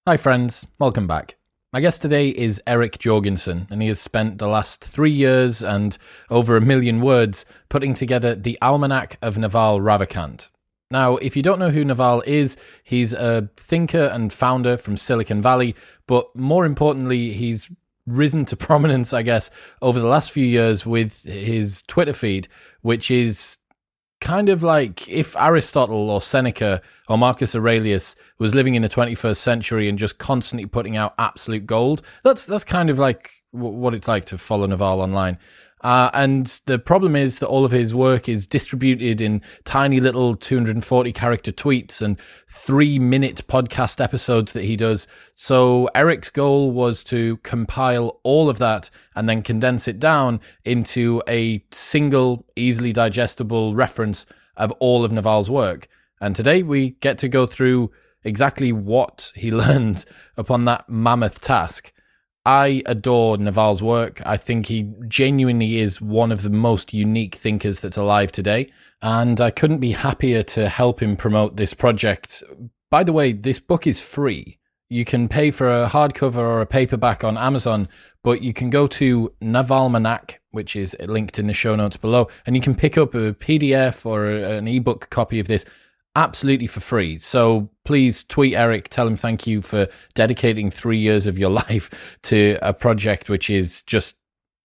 Hi friends, welcome back. My guest today is Erik Jorgensen, and he has spent the last 3 years and over 1 million words putting together the Almanac of Naval Ravikant. Now, if you don't know who Naval is, he's a thinker and founder from Silicon Valley, but more importantly, he's risen to prominence, I guess, over the last few years with his Twitter feed, which is kind of like if Aristotle or Seneca or Marcus Aurelius was living in the 21st century and just constantly putting out absolute gold. That's kind of like what it's like to follow Naval online. And the problem is that all of his work is distributed in tiny little 240 character tweets and 3-minute podcast episodes that he does. So Erik's goal was to compile all of that and then condense it down into a single, easily digestible reference of all of Naval's work. And today we get to go through exactly what he learned upon that mammoth task. I adore Naval's work. I think he genuinely is one of the most unique thinkers that's alive today, and I couldn't be happier to help him promote this project. By the way, this book is free. You can pay for a hardcover or a paperback on Amazon, but you can go to Navalmanac, which is linked in the show notes below, and you can pick up a PDF or an ebook copy of this absolutely for free. So please tweet Erik, tell him thank you for dedicating 3 years of your life to a project which is just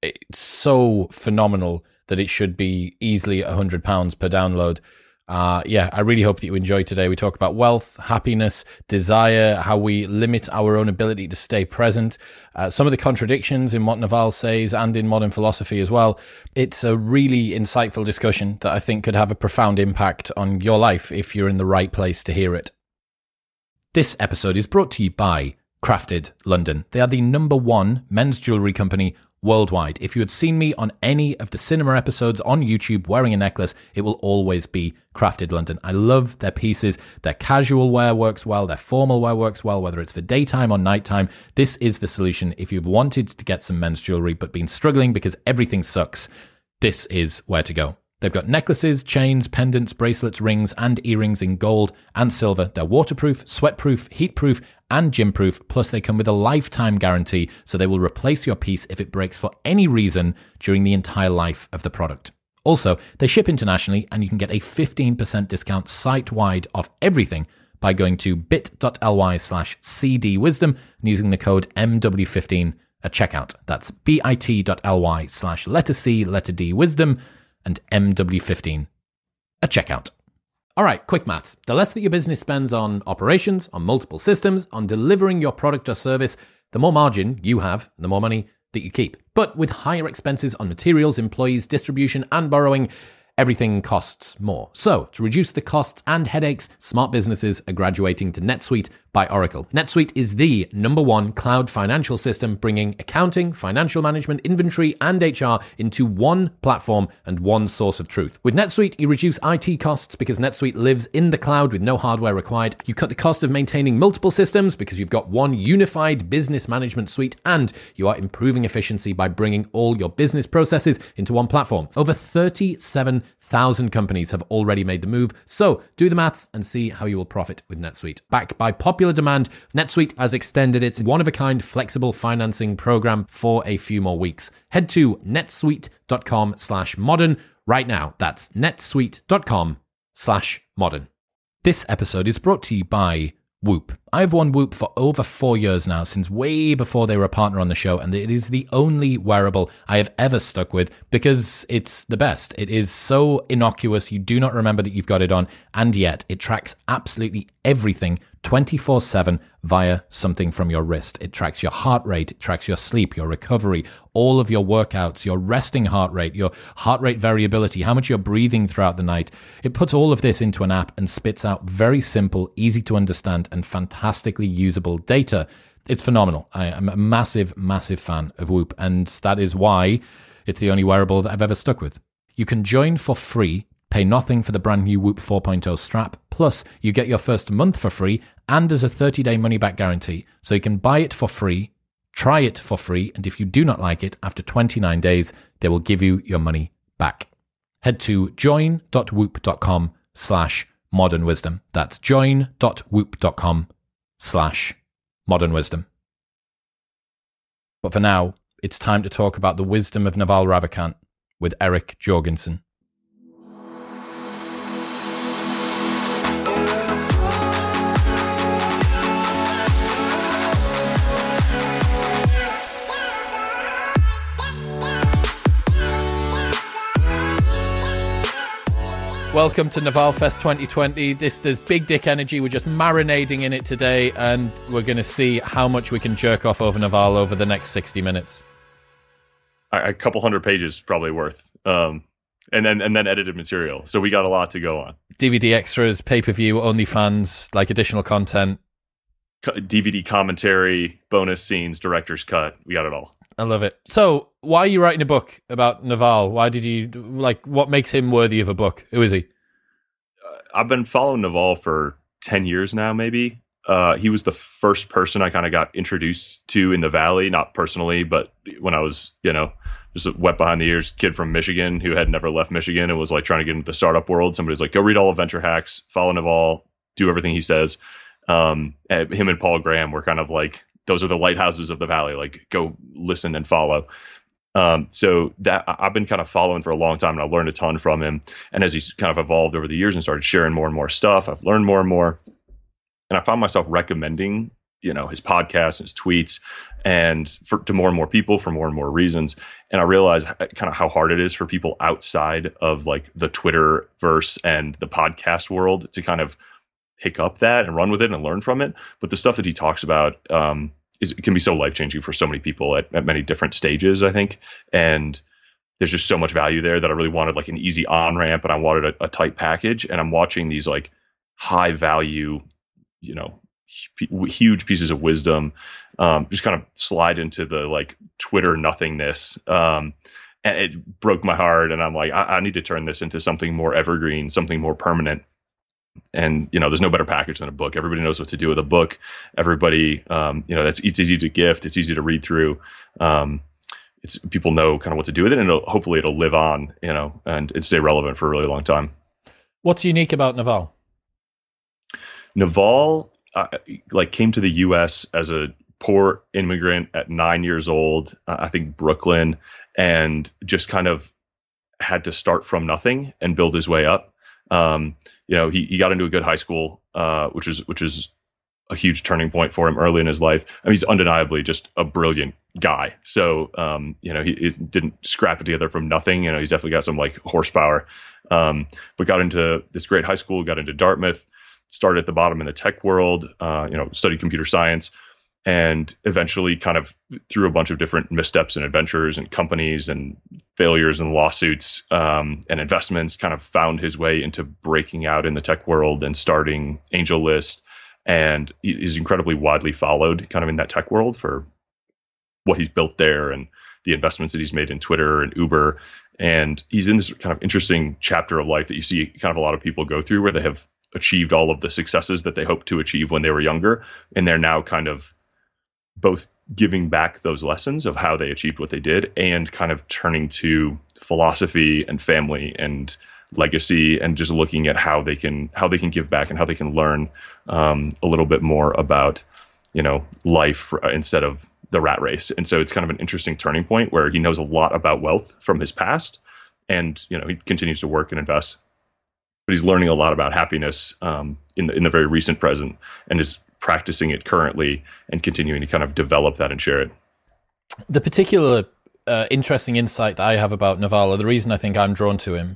so phenomenal that it should be easily £100 per download. I really hope that you enjoy today. We talk about wealth, happiness, desire, how we limit our own ability to stay present, some of the contradictions in what Naval says and in modern philosophy as well. It's a really insightful discussion that I think could have a profound impact on your life if you're in the right place to hear it. This episode is brought to you by Crafted London. They are the #1 men's jewellery company worldwide. If you had seen me on any of the cinema episodes on YouTube wearing a necklace, it will always be Crafted London. I love their pieces. Their casual wear works well. Their formal wear works well, whether it's for daytime or nighttime. This is the solution. If you've wanted to get some men's jewelry but been struggling because everything sucks, this is where to go. They've got necklaces, chains, pendants, bracelets, rings, and earrings in gold and silver. They're waterproof, sweatproof, heatproof, and gym-proof. Plus, they come with a lifetime guarantee, so they will replace your piece if it breaks for any reason during the entire life of the product. Also, they ship internationally, and you can get a 15% discount site-wide off everything by going to bit.ly/cdwisdom and using the code MW15 at checkout. That's bit.ly/C wisdom and MW15 at checkout. All right, quick maths. The less that your business spends on operations, on multiple systems, on delivering your product or service, the more margin you have, the more money that you keep. But with higher expenses on materials, employees, distribution, and borrowing, everything costs more. So, to reduce the costs and headaches, smart businesses are graduating to NetSuite by Oracle. NetSuite is the #1 cloud financial system, bringing accounting, financial management, inventory, and HR into one platform and one source of truth. With NetSuite, you reduce IT costs because NetSuite lives in the cloud with no hardware required. You cut the cost of maintaining multiple systems because you've got one unified business management suite, and you are improving efficiency by bringing all your business processes into one platform. Over 37,000 companies have already made the move, so do the maths and see how you will profit with NetSuite. Backed by popular demand, NetSuite has extended its one-of-a-kind flexible financing program for a few more weeks. Head to netsuite.com/modern right now. That's netsuite.com/modern. This episode is brought to you by Whoop. I've worn Whoop for over 4 years now, since way before they were a partner on the show, and it is the only wearable I have ever stuck with because it's the best. It is so innocuous, you do not remember that you've got it on, and yet it tracks absolutely everything 24/7 via something from your wrist. It tracks your heart rate, it tracks your sleep, your recovery, all of your workouts, your resting heart rate, your heart rate variability, how much you're breathing throughout the night. It puts all of this into an app and spits out very simple, easy to understand, and fantastically usable data. It's phenomenal. I am a massive, massive fan of Whoop, and that is why it's the only wearable that I've ever stuck with. You can join for free, pay nothing for the brand new Whoop 4.0 strap, plus you get your first month for free, and there's a 30-day money-back guarantee. So you can buy it for free, try it for free, and if you do not like it, after 29 days, they will give you your money back. Head to join.whoop.com/modernwisdom. That's join.whoop.com/modernwisdom. modern wisdom. But for now, it's time to talk about the wisdom of Naval Ravikant with Eric Jorgensen. Welcome to Naval Fest 2020. There's big dick energy. We're just marinating in it today, and we're going to see how much we can jerk off over Naval over the next 60 minutes. A couple hundred pages probably worth, and then edited material. So we got a lot to go on. DVD extras, pay-per-view, OnlyFans, like additional content. DVD commentary, bonus scenes, director's cut. We got it all. I love it. So, why are you writing a book about Naval? Why did you, what makes him worthy of a book? Who is he? I've been following Naval for 10 years now, maybe. He was the first person I kind of got introduced to in the Valley, not personally, but when I was, just a wet behind the ears kid from Michigan who had never left Michigan and was like trying to get into the startup world. Somebody's like, go read all of Venture Hacks, follow Naval, do everything he says. Him and Paul Graham were kind of like, those are the lighthouses of the Valley, like go listen and follow. So that I've been kind of following for a long time, and I've learned a ton from him. And as he's kind of evolved over the years and started sharing more and more stuff, I've learned more and more. And I found myself recommending, his podcasts, his tweets, and to more and more people for more and more reasons. And I realized kind of how hard it is for people outside of like the Twitterverse and the podcast world to kind of pick up that and run with it and learn from it. But the stuff that he talks about, it can be so life-changing for so many people at many different stages, I think. And there's just so much value there that I really wanted like an easy on-ramp, and I wanted a tight package. And I'm watching these like high value, huge pieces of wisdom just kind of slide into the like Twitter nothingness. And it broke my heart. And I'm like, I need to turn this into something more evergreen, something more permanent. And, there's no better package than a book. Everybody knows what to do with a book. Everybody, it's easy to gift. It's easy to read through. People know kind of what to do with it, and hopefully it'll live on, and stay relevant for a really long time. What's unique about Naval? Naval, came to the U.S. as a poor immigrant at 9 years old, I think Brooklyn, and just kind of had to start from nothing and build his way up. He got into a good high school, which is a huge turning point for him early in his life. I mean, he's undeniably just a brilliant guy. So, he didn't scrap it together from nothing. He's definitely got some like horsepower, but got into this great high school, got into Dartmouth, started at the bottom in the tech world, studied computer science, and eventually kind of through a bunch of different missteps and adventures and companies and failures and lawsuits and investments, kind of found his way into breaking out in the tech world and starting AngelList. And he's incredibly widely followed kind of in that tech world for what he's built there and the investments that he's made in Twitter and Uber. And he's in this kind of interesting chapter of life that you see kind of a lot of people go through, where they have achieved all of the successes that they hoped to achieve when they were younger. And they're now kind of both giving back those lessons of how they achieved what they did and kind of turning to philosophy and family and legacy and just looking at how they can give back and how they can learn a little bit more about, life instead of the rat race. And so it's kind of an interesting turning point where he knows a lot about wealth from his past, and, he continues to work and invest, but he's learning a lot about happiness in the very recent present, and is practicing it currently and continuing to kind of develop that and share it. The particular interesting insight that I have about Naval, the reason I think I'm drawn to him,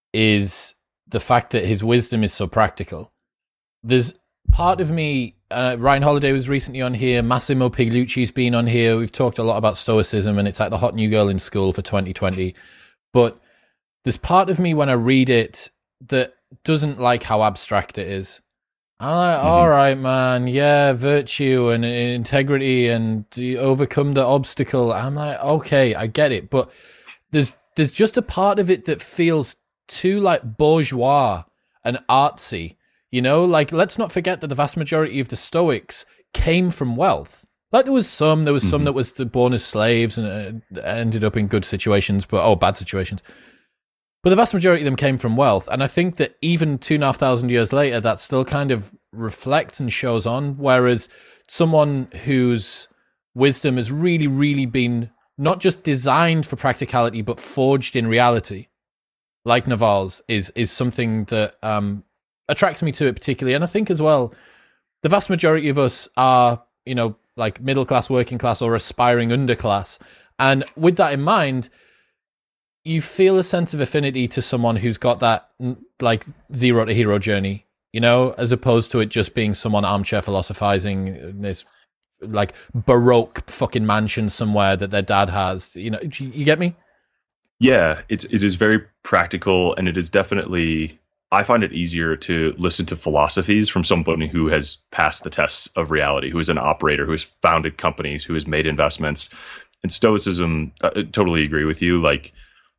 is the fact that his wisdom is so practical. There's part of me, Ryan Holiday was recently on here, Massimo Pigliucci's been on here, we've talked a lot about stoicism, and it's like the hot new girl in school for 2020. But there's part of me when I read it that doesn't like how abstract it is. I'm like, all right, man, yeah, virtue and integrity and overcome the obstacle. I'm like, okay, I get it. But there's just a part of it that feels too like bourgeois and artsy. Let's not forget that the vast majority of the Stoics came from wealth. Like there was some that was born as slaves and ended up in good situations, bad situations. But the vast majority of them came from wealth. And I think that even 2,500 years later, that still kind of reflects and shows on. Whereas someone whose wisdom has really, really been not just designed for practicality, but forged in reality, like Naval's, is something that attracts me to it particularly. And I think as well, the vast majority of us are, like middle class, working class, or aspiring underclass. And with that in mind, you feel a sense of affinity to someone who's got that like zero to hero journey, as opposed to it just being someone armchair philosophizing in this like Baroque fucking mansion somewhere that their dad has. You get me? Yeah, it is very practical, and it is definitely, I find it easier to listen to philosophies from somebody who has passed the tests of reality, who is an operator, who has founded companies, who has made investments. And Stoicism, I totally agree with you. Like,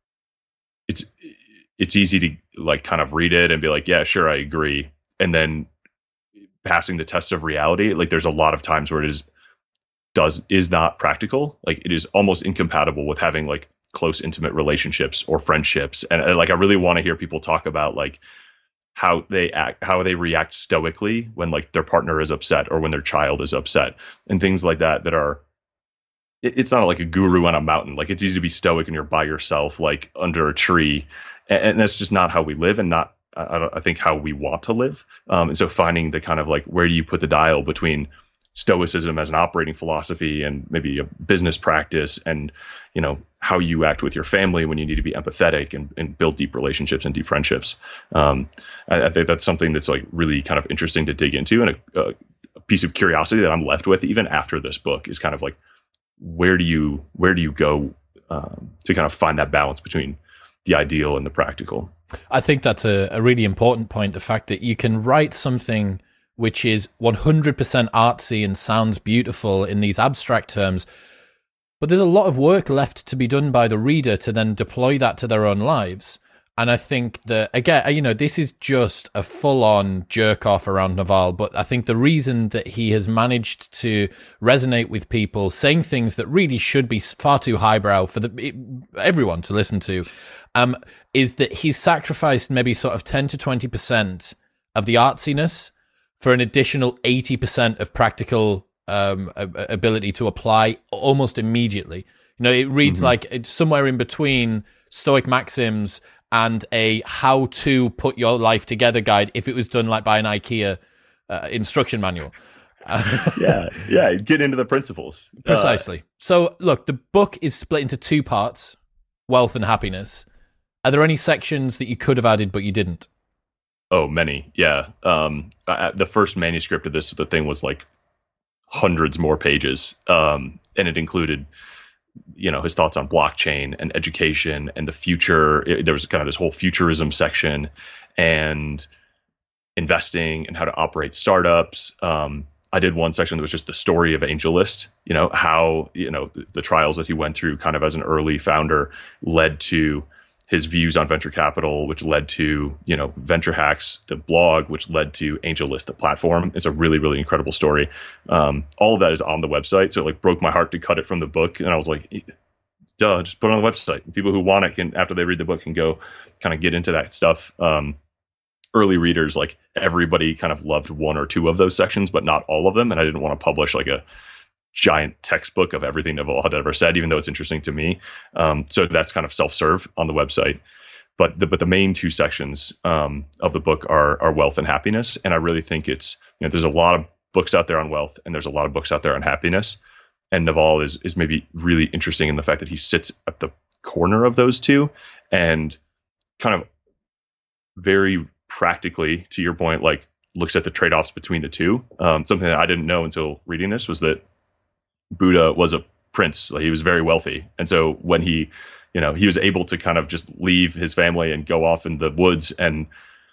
it's easy to like kind of read it and be like, yeah, sure, I agree. And then passing the test of reality, like there's a lot of times where it is not practical. Like it is almost incompatible with having like close, intimate relationships or friendships. And like, I really want to hear people talk about like how they act, how they react stoically when like their partner is upset or when their child is upset and things like that are, it's not like a guru on a mountain. Like it's easy to be stoic and you're by yourself, like under a tree. And that's just not how we live and not, I think, how we want to live. And so finding the kind of like, where do you put the dial between stoicism as an operating philosophy and maybe a business practice and, how you act with your family when you need to be empathetic and build deep relationships and deep friendships. I think that's something that's like really kind of interesting to dig into. And a piece of curiosity that I'm left with even after this book is kind of like, where do you go to kind of find that balance between the ideal and the practical? I think that's a really important point. The fact that you can write something which is 100% artsy and sounds beautiful in these abstract terms, but there's a lot of work left to be done by the reader to then deploy that to their own lives. And I think that, again, this is just a full-on jerk-off around Naval, but I think the reason that he has managed to resonate with people, saying things that really should be far too highbrow for everyone to listen to, is that he's sacrificed maybe sort of 10 to 20% of the artsiness for an additional 80% of practical ability to apply almost immediately. It reads like it's somewhere in between Stoic maxims and a how to put your life together guide if it was done like by an IKEA instruction manual. Yeah, get into the principles. Precisely. So look, the book is split into two parts, wealth and happiness. Are there any sections that you could have added but you didn't? Oh, many. Yeah. The first manuscript of the thing was like hundreds more pages. And it included, his thoughts on blockchain and education and the future. There was kind of this whole futurism section and investing and how to operate startups. I did one section that was just the story of AngelList, how, the trials that he went through kind of as an early founder led to his views on venture capital, which led to, Venture Hacks, the blog, which led to AngelList, the platform. It's a really, really incredible story. All of that is on the website. So it like broke my heart to cut it from the book. And I was like, duh, just put it on the website. People who want it can, after they read the book, can go kind of get into that stuff. Early readers, like everybody kind of loved one or two of those sections, but not all of them. And I didn't want to publish like a giant textbook of everything Naval had ever said, even though it's interesting to me. So that's kind of self-serve on the website. But the main two sections of the book are wealth and happiness. And I really think it's, there's a lot of books out there on wealth and there's a lot of books out there on happiness. And Naval is maybe really interesting in the fact that he sits at the corner of those two and kind of very practically, to your point, like looks at the trade-offs between the two. Something that I didn't know until reading this was that Buddha was a prince. Like, he was very wealthy. And so when he was able to kind of just leave his family and go off in the woods and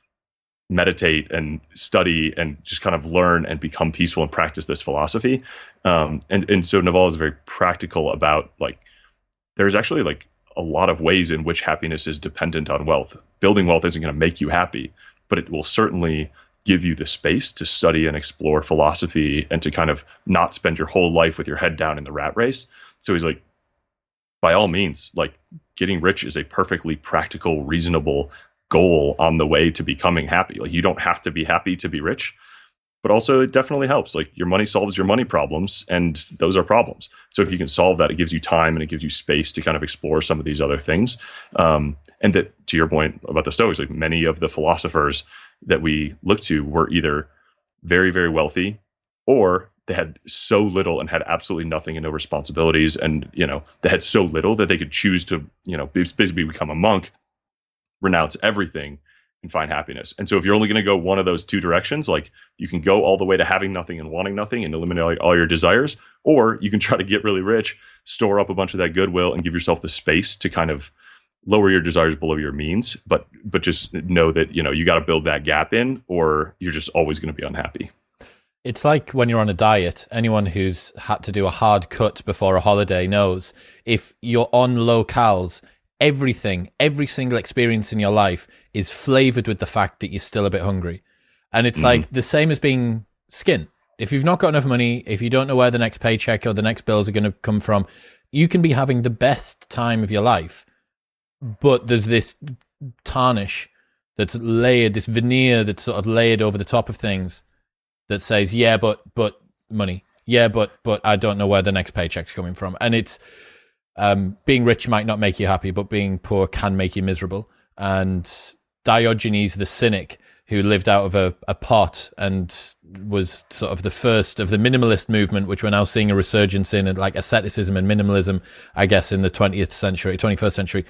meditate and study and just kind of learn and become peaceful and practice this philosophy. And so Naval is very practical about like, there's actually like a lot of ways in which happiness is dependent on wealth. Building wealth isn't going to make you happy, but it will certainly give you the space to study and explore philosophy and to kind of not spend your whole life with your head down in the rat race. So he's like, by all means, like getting rich is a perfectly practical, reasonable goal on the way to becoming happy. Like you don't have to be happy to be rich, but also it definitely helps. Like your money solves your money problems, and those are problems. So if you can solve that, it gives you time and it gives you space to kind of explore some of these other things. And that, to your point about the Stoics, like many of the philosophers that we look to were either very, very wealthy, or they had so little and had absolutely nothing and no responsibilities. And, they had so little that they could choose to, basically become a monk, renounce everything, and find happiness. And so if you're only going to go one of those two directions, like you can go all the way to having nothing and wanting nothing and eliminate all your desires, or you can try to get really rich, store up a bunch of that goodwill, and give yourself the space to kind of lower your desires below your means. But just know that, you got to build that gap in, or you're just always going to be unhappy. It's like when you're on a diet. Anyone who's had to do a hard cut before a holiday knows if you're on low calories, every single experience in your life is flavored with the fact that you're still a bit hungry. And it's like the same as being skin. If you've not got enough money, if you don't know where the next paycheck or the next bills are going to come from, you can be having the best time of your life, but there's this tarnish that's layered, this veneer that's sort of layered over the top of things that says, yeah, but money. Yeah, but I don't know where the next paycheck's coming from. And it's, being rich might not make you happy, but being poor can make you miserable. And Diogenes the cynic, who lived out of a pot and was sort of the first of the minimalist movement, which we're now seeing a resurgence in, like asceticism and minimalism, I guess, in the 21st century.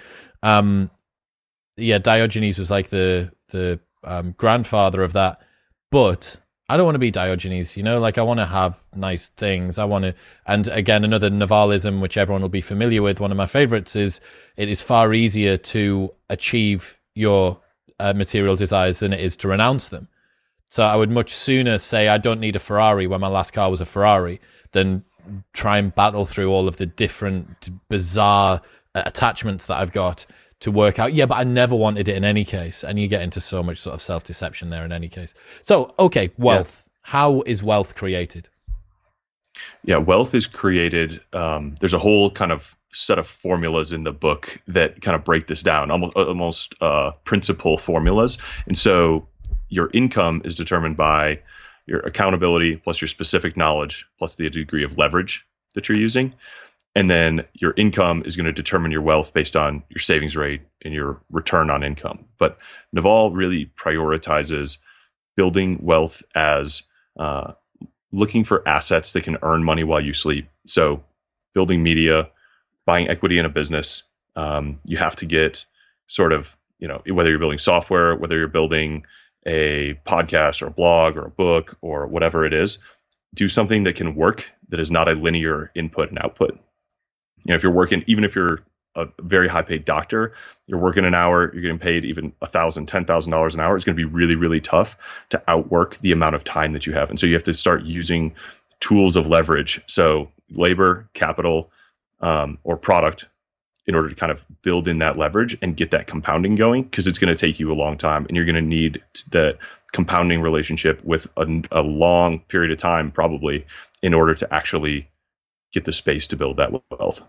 Diogenes was like the grandfather of that. But I don't want to be Diogenes, like I want to have nice things. And again, another Navalism, which everyone will be familiar with. One of my favorites is it is far easier to achieve your material desires than it is to renounce them. So I would much sooner say I don't need a Ferrari when my last car was a Ferrari than try and battle through all of the different bizarre attachments that I've got to work out. Yeah, but I never wanted it in any case. And you get into so much sort of self-deception there in any case. So, okay, wealth. Yeah. How is wealth created? Yeah, wealth is created. There's a whole kind of set of formulas in the book that kind of break this down, almost principal formulas. And so your income is determined by your accountability plus your specific knowledge plus the degree of leverage that you're using. And then your income is going to determine your wealth based on your savings rate and your return on income. But Naval really prioritizes building wealth as looking for assets that can earn money while you sleep. So building media, buying equity in a business, you have to get sort of, whether you're building software, whether you're building a podcast or a blog or a book or whatever it is, do something that can work, that is not a linear input and output. If you're working, even if you're a very high paid doctor, you're working an hour, you're getting paid even $1,000, $10,000 an hour. It's going to be really, really tough to outwork the amount of time that you have. And so you have to start using tools of leverage. So labor, capital, or product in order to kind of build in that leverage and get that compounding going, because it's going to take you a long time and you're going to need that compounding relationship with a long period of time, probably, in order to actually get the space to build that wealth.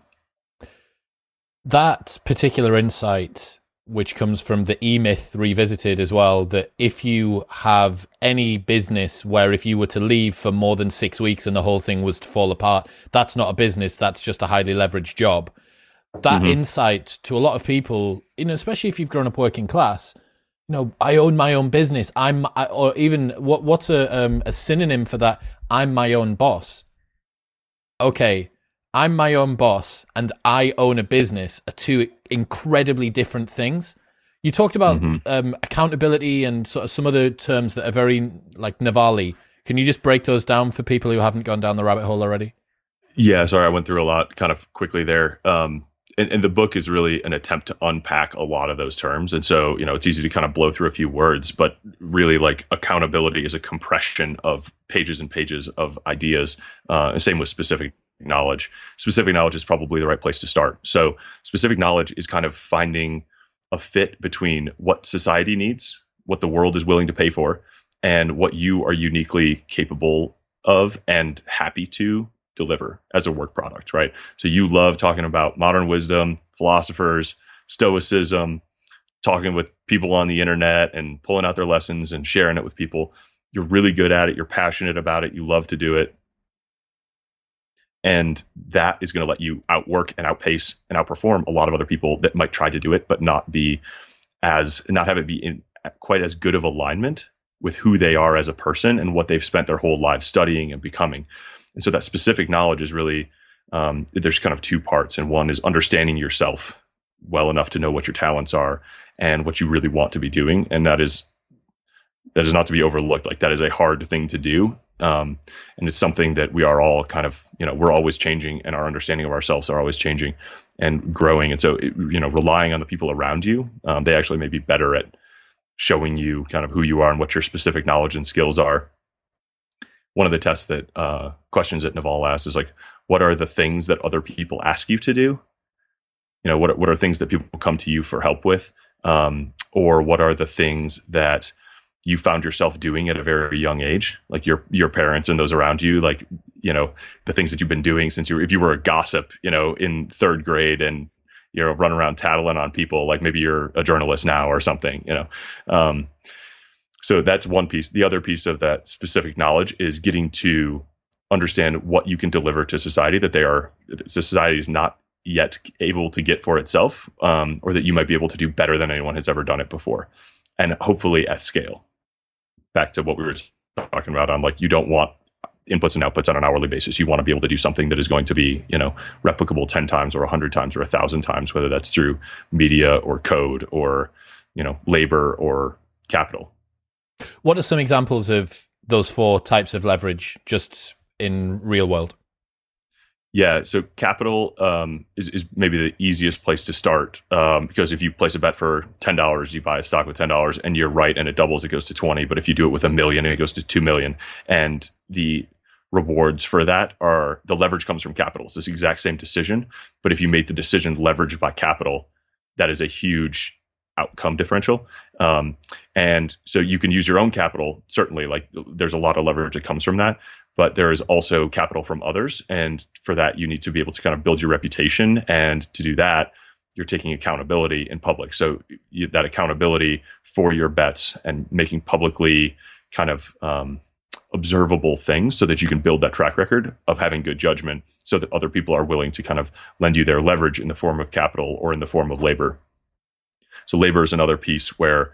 That particular insight, which comes from the E-Myth Revisited as well, that if you have any business where if you were to leave for more than 6 weeks and the whole thing was to fall apart, that's not a business, that's just a highly leveraged job. That insight to a lot of people, especially if you've grown up working class, I own my own business. Or even what's a synonym for that? I'm my own boss. Okay, I'm my own boss and I own a business are two incredibly different things. You talked about accountability and sort of some other terms that are very like Navalny. Can you just break those down for people who haven't gone down the rabbit hole already? Yeah, sorry, I went through a lot kind of quickly there. And the book is really an attempt to unpack a lot of those terms. And so, it's easy to kind of blow through a few words, but really like accountability is a compression of pages and pages of ideas. Same with specific knowledge. Specific knowledge is probably the right place to start. So specific knowledge is kind of finding a fit between what society needs, what the world is willing to pay for, and what you are uniquely capable of and happy to deliver as a work product, right? So you love talking about modern wisdom, philosophers, stoicism, talking with people on the internet and pulling out their lessons and sharing it with people. You're really good at it. You're passionate about it. You love to do it. And that is going to let you outwork and outpace and outperform a lot of other people that might try to do it, but not have it be in quite as good of alignment with who they are as a person and what they've spent their whole lives studying and becoming. And so that specific knowledge is really, there's kind of two parts. And one is understanding yourself well enough to know what your talents are and what you really want to be doing. And that is not to be overlooked. Like, that is a hard thing to do. And it's something that we are all kind of, we're always changing, and our understanding of ourselves are always changing and growing. And so, relying on the people around you, they actually may be better at showing you kind of who you are and what your specific knowledge and skills are. One of the tests that questions that Naval asks is like, what are the things that other people ask you to do? What are things that people come to you for help with? Or what are the things that you found yourself doing at a very young age, like your parents and those around you, like, the things that you've been doing since if you were a gossip, in third grade and, running around tattling on people, like maybe you're a journalist now or something, So that's one piece. The other piece of that specific knowledge is getting to understand what you can deliver to society that society is not yet able to get for itself, or that you might be able to do better than anyone has ever done it before, and hopefully at scale. Back to what we were talking about on, like, you don't want inputs and outputs on an hourly basis. You want to be able to do something that is going to be, replicable 10 times or 100 times or 1,000 times, whether that's through media or code or, labor or capital. What are some examples of those 4 types of leverage just in real world? Yeah, so capital is maybe the easiest place to start, because if you place a bet for $10, you buy a stock with $10, and you're right, and it doubles, it goes to 20. But if you do it with $1 million, it goes to 2 million, and the rewards for that are the leverage comes from capital. It's this exact same decision, but if you made the decision leveraged by capital, that is a huge outcome differential. And so you can use your own capital, certainly, like there's a lot of leverage that comes from that, but there is also capital from others. And for that, you need to be able to kind of build your reputation. And to do that, you're taking accountability in public. So that accountability for your bets and making publicly kind of observable things so that you can build that track record of having good judgment so that other people are willing to kind of lend you their leverage in the form of capital or in the form of labor. So labor is another piece where,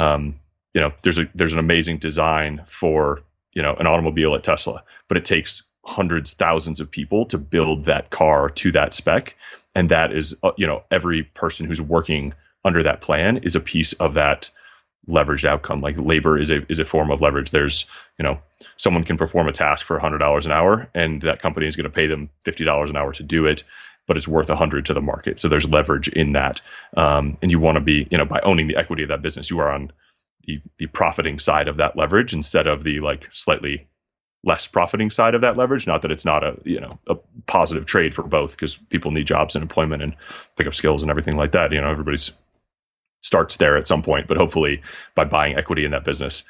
there's an amazing design for, an automobile at Tesla, but it takes hundreds, thousands of people to build that car to that spec. And that is, every person who's working under that plan is a piece of that leveraged outcome. Like labor is a form of leverage. There's, someone can perform a task for $100 an hour, and that company is going to pay them $50 an hour to do it, but it's worth $100 to the market. So there's leverage in that. And you want to be, by owning the equity of that business, you are on the profiting side of that leverage instead of the like slightly less profiting side of that leverage. Not that it's not a positive trade for both, because people need jobs and employment and pick up skills and everything like that. Everybody's starts there at some point, but hopefully by buying equity in that business.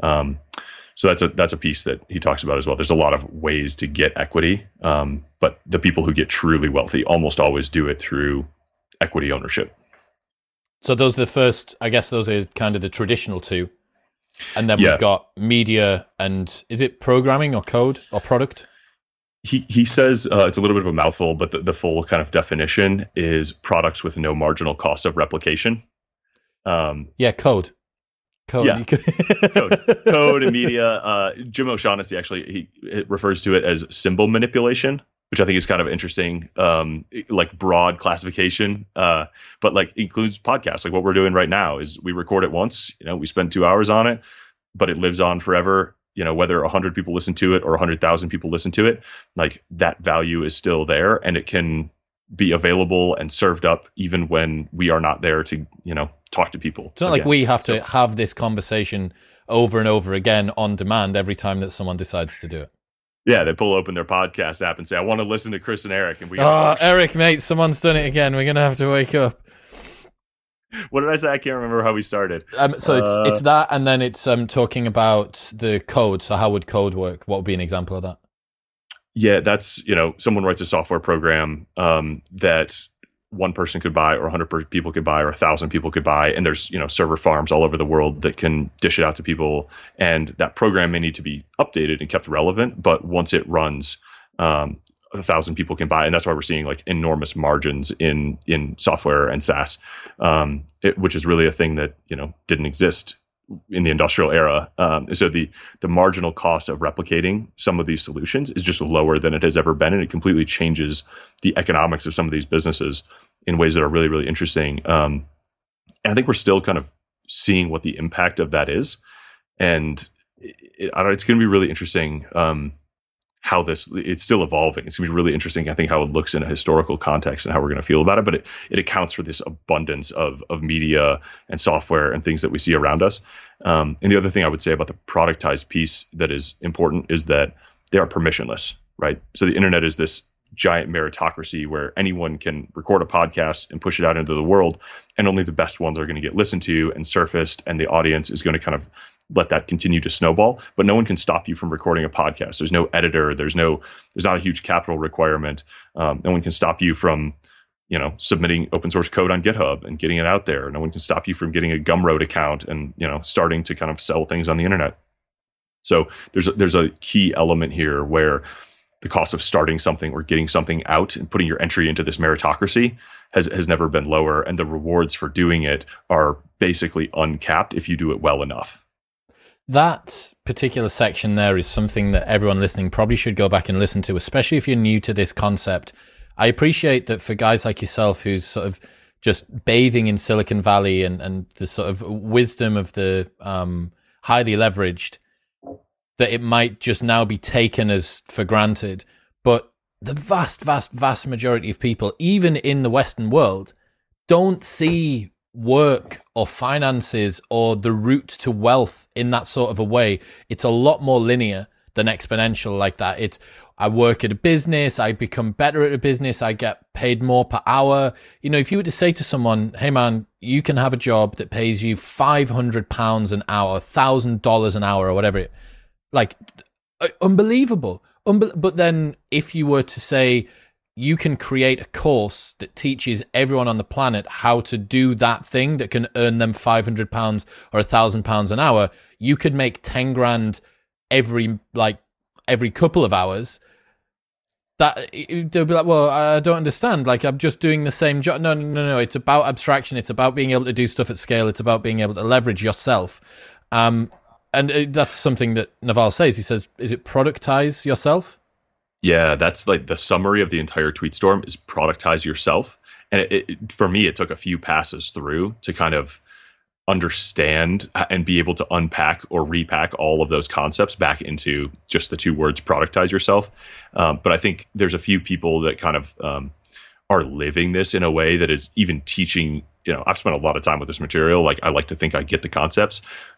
So that's a piece that he talks about as well. There's a lot of ways to get equity, but the people who get truly wealthy almost always do it through equity ownership. So those are the first, I guess those are kind of the traditional two. And then we've got media and, is it programming or code or product? He says it's a little bit of a mouthful, but the full kind of definition is products with no marginal cost of replication. Code. Yeah. Code and media. Jim O'Shaughnessy actually he refers to it as symbol manipulation, which I think is kind of interesting, like broad classification, but like includes podcasts. Like what we're doing right now is we record it once, we spend 2 hours on it, but it lives on forever. Whether 100 people listen to it or 100,000 people listen to it, like that value is still there, and it can be available and served up even when we are not there to, talk to people. It's not like we have to have this conversation over and over again on demand every time that someone decides to do it. Yeah, they pull open their podcast app and say, I want to listen to Chris and Eric. And we Eric, mate, someone's done it again. We're going to have to wake up. What did I say? I can't remember how we started. So it's that, and then it's talking about the code. So how would code work? What would be an example of that? Yeah, that's, someone writes a software program that one person could buy, or 100 people could buy, or 1,000 people could buy, and there's server farms all over the world that can dish it out to people, and that program may need to be updated and kept relevant, but once it runs, 1,000 people can buy, and that's why we're seeing like enormous margins in software and SaaS, which is really a thing that didn't exist in the industrial era. So the marginal cost of replicating some of these solutions is just lower than it has ever been, and it completely changes the economics of some of these businesses in ways that are really, really interesting. And I think we're still kind of seeing what the impact of that is, and it's going to be really interesting how it's still evolving. It's going to be really interesting, I think, how it looks in a historical context and how we're going to feel about it. But it accounts for this abundance of media and software and things that we see around us. And the other thing I would say about the productized piece that is important is that they are permissionless, right? So the internet is this giant meritocracy where anyone can record a podcast and push it out into the world, and only the best ones are going to get listened to and surfaced, and the audience is going to kind of let that continue to snowball. But no one can stop you from recording a podcast. There's no editor. There's not a huge capital requirement. No one can stop you from submitting open source code on GitHub and getting it out there. No one can stop you from getting a Gumroad account and starting to kind of sell things on the internet. So there's a key element here where the cost of starting something or getting something out and putting your entry into this meritocracy has never been lower, and the rewards for doing it are basically uncapped if you do it well enough. That particular section there is something that everyone listening probably should go back and listen to, especially if you're new to this concept. I appreciate that for guys like yourself who's sort of just bathing in Silicon Valley and the sort of wisdom of the highly leveraged, that it might just now be taken as for granted. But the vast, vast, vast majority of people, even in the Western world, don't see work or finances or the route to wealth in that sort of a way. It's a lot more linear than exponential like that. I work at a business, I become better at a business, I get paid more per hour. If you were to say to someone, hey man, you can have a job that pays you £500 an hour, $1,000 an hour or whatever, like unbelievable. But then if you were to say, you can create a course that teaches everyone on the planet how to do that thing that can earn them £500 or £1,000 an hour, you could make 10 grand every couple of hours. That they'll be like, well, I don't understand. Like, I'm just doing the same job. No. It's about abstraction. It's about being able to do stuff at scale. It's about being able to leverage yourself. And that's something that Naval says. He says, is it productize yourself? Yeah, that's like the summary of the entire tweet storm is productize yourself. And for me, it took a few passes through to kind of understand and be able to unpack or repack all of those concepts back into just the two words, productize yourself. But I think there's a few people that kind of are living this in a way that is even teaching. I've spent a lot of time with this material. Like, I like to think I get the concepts.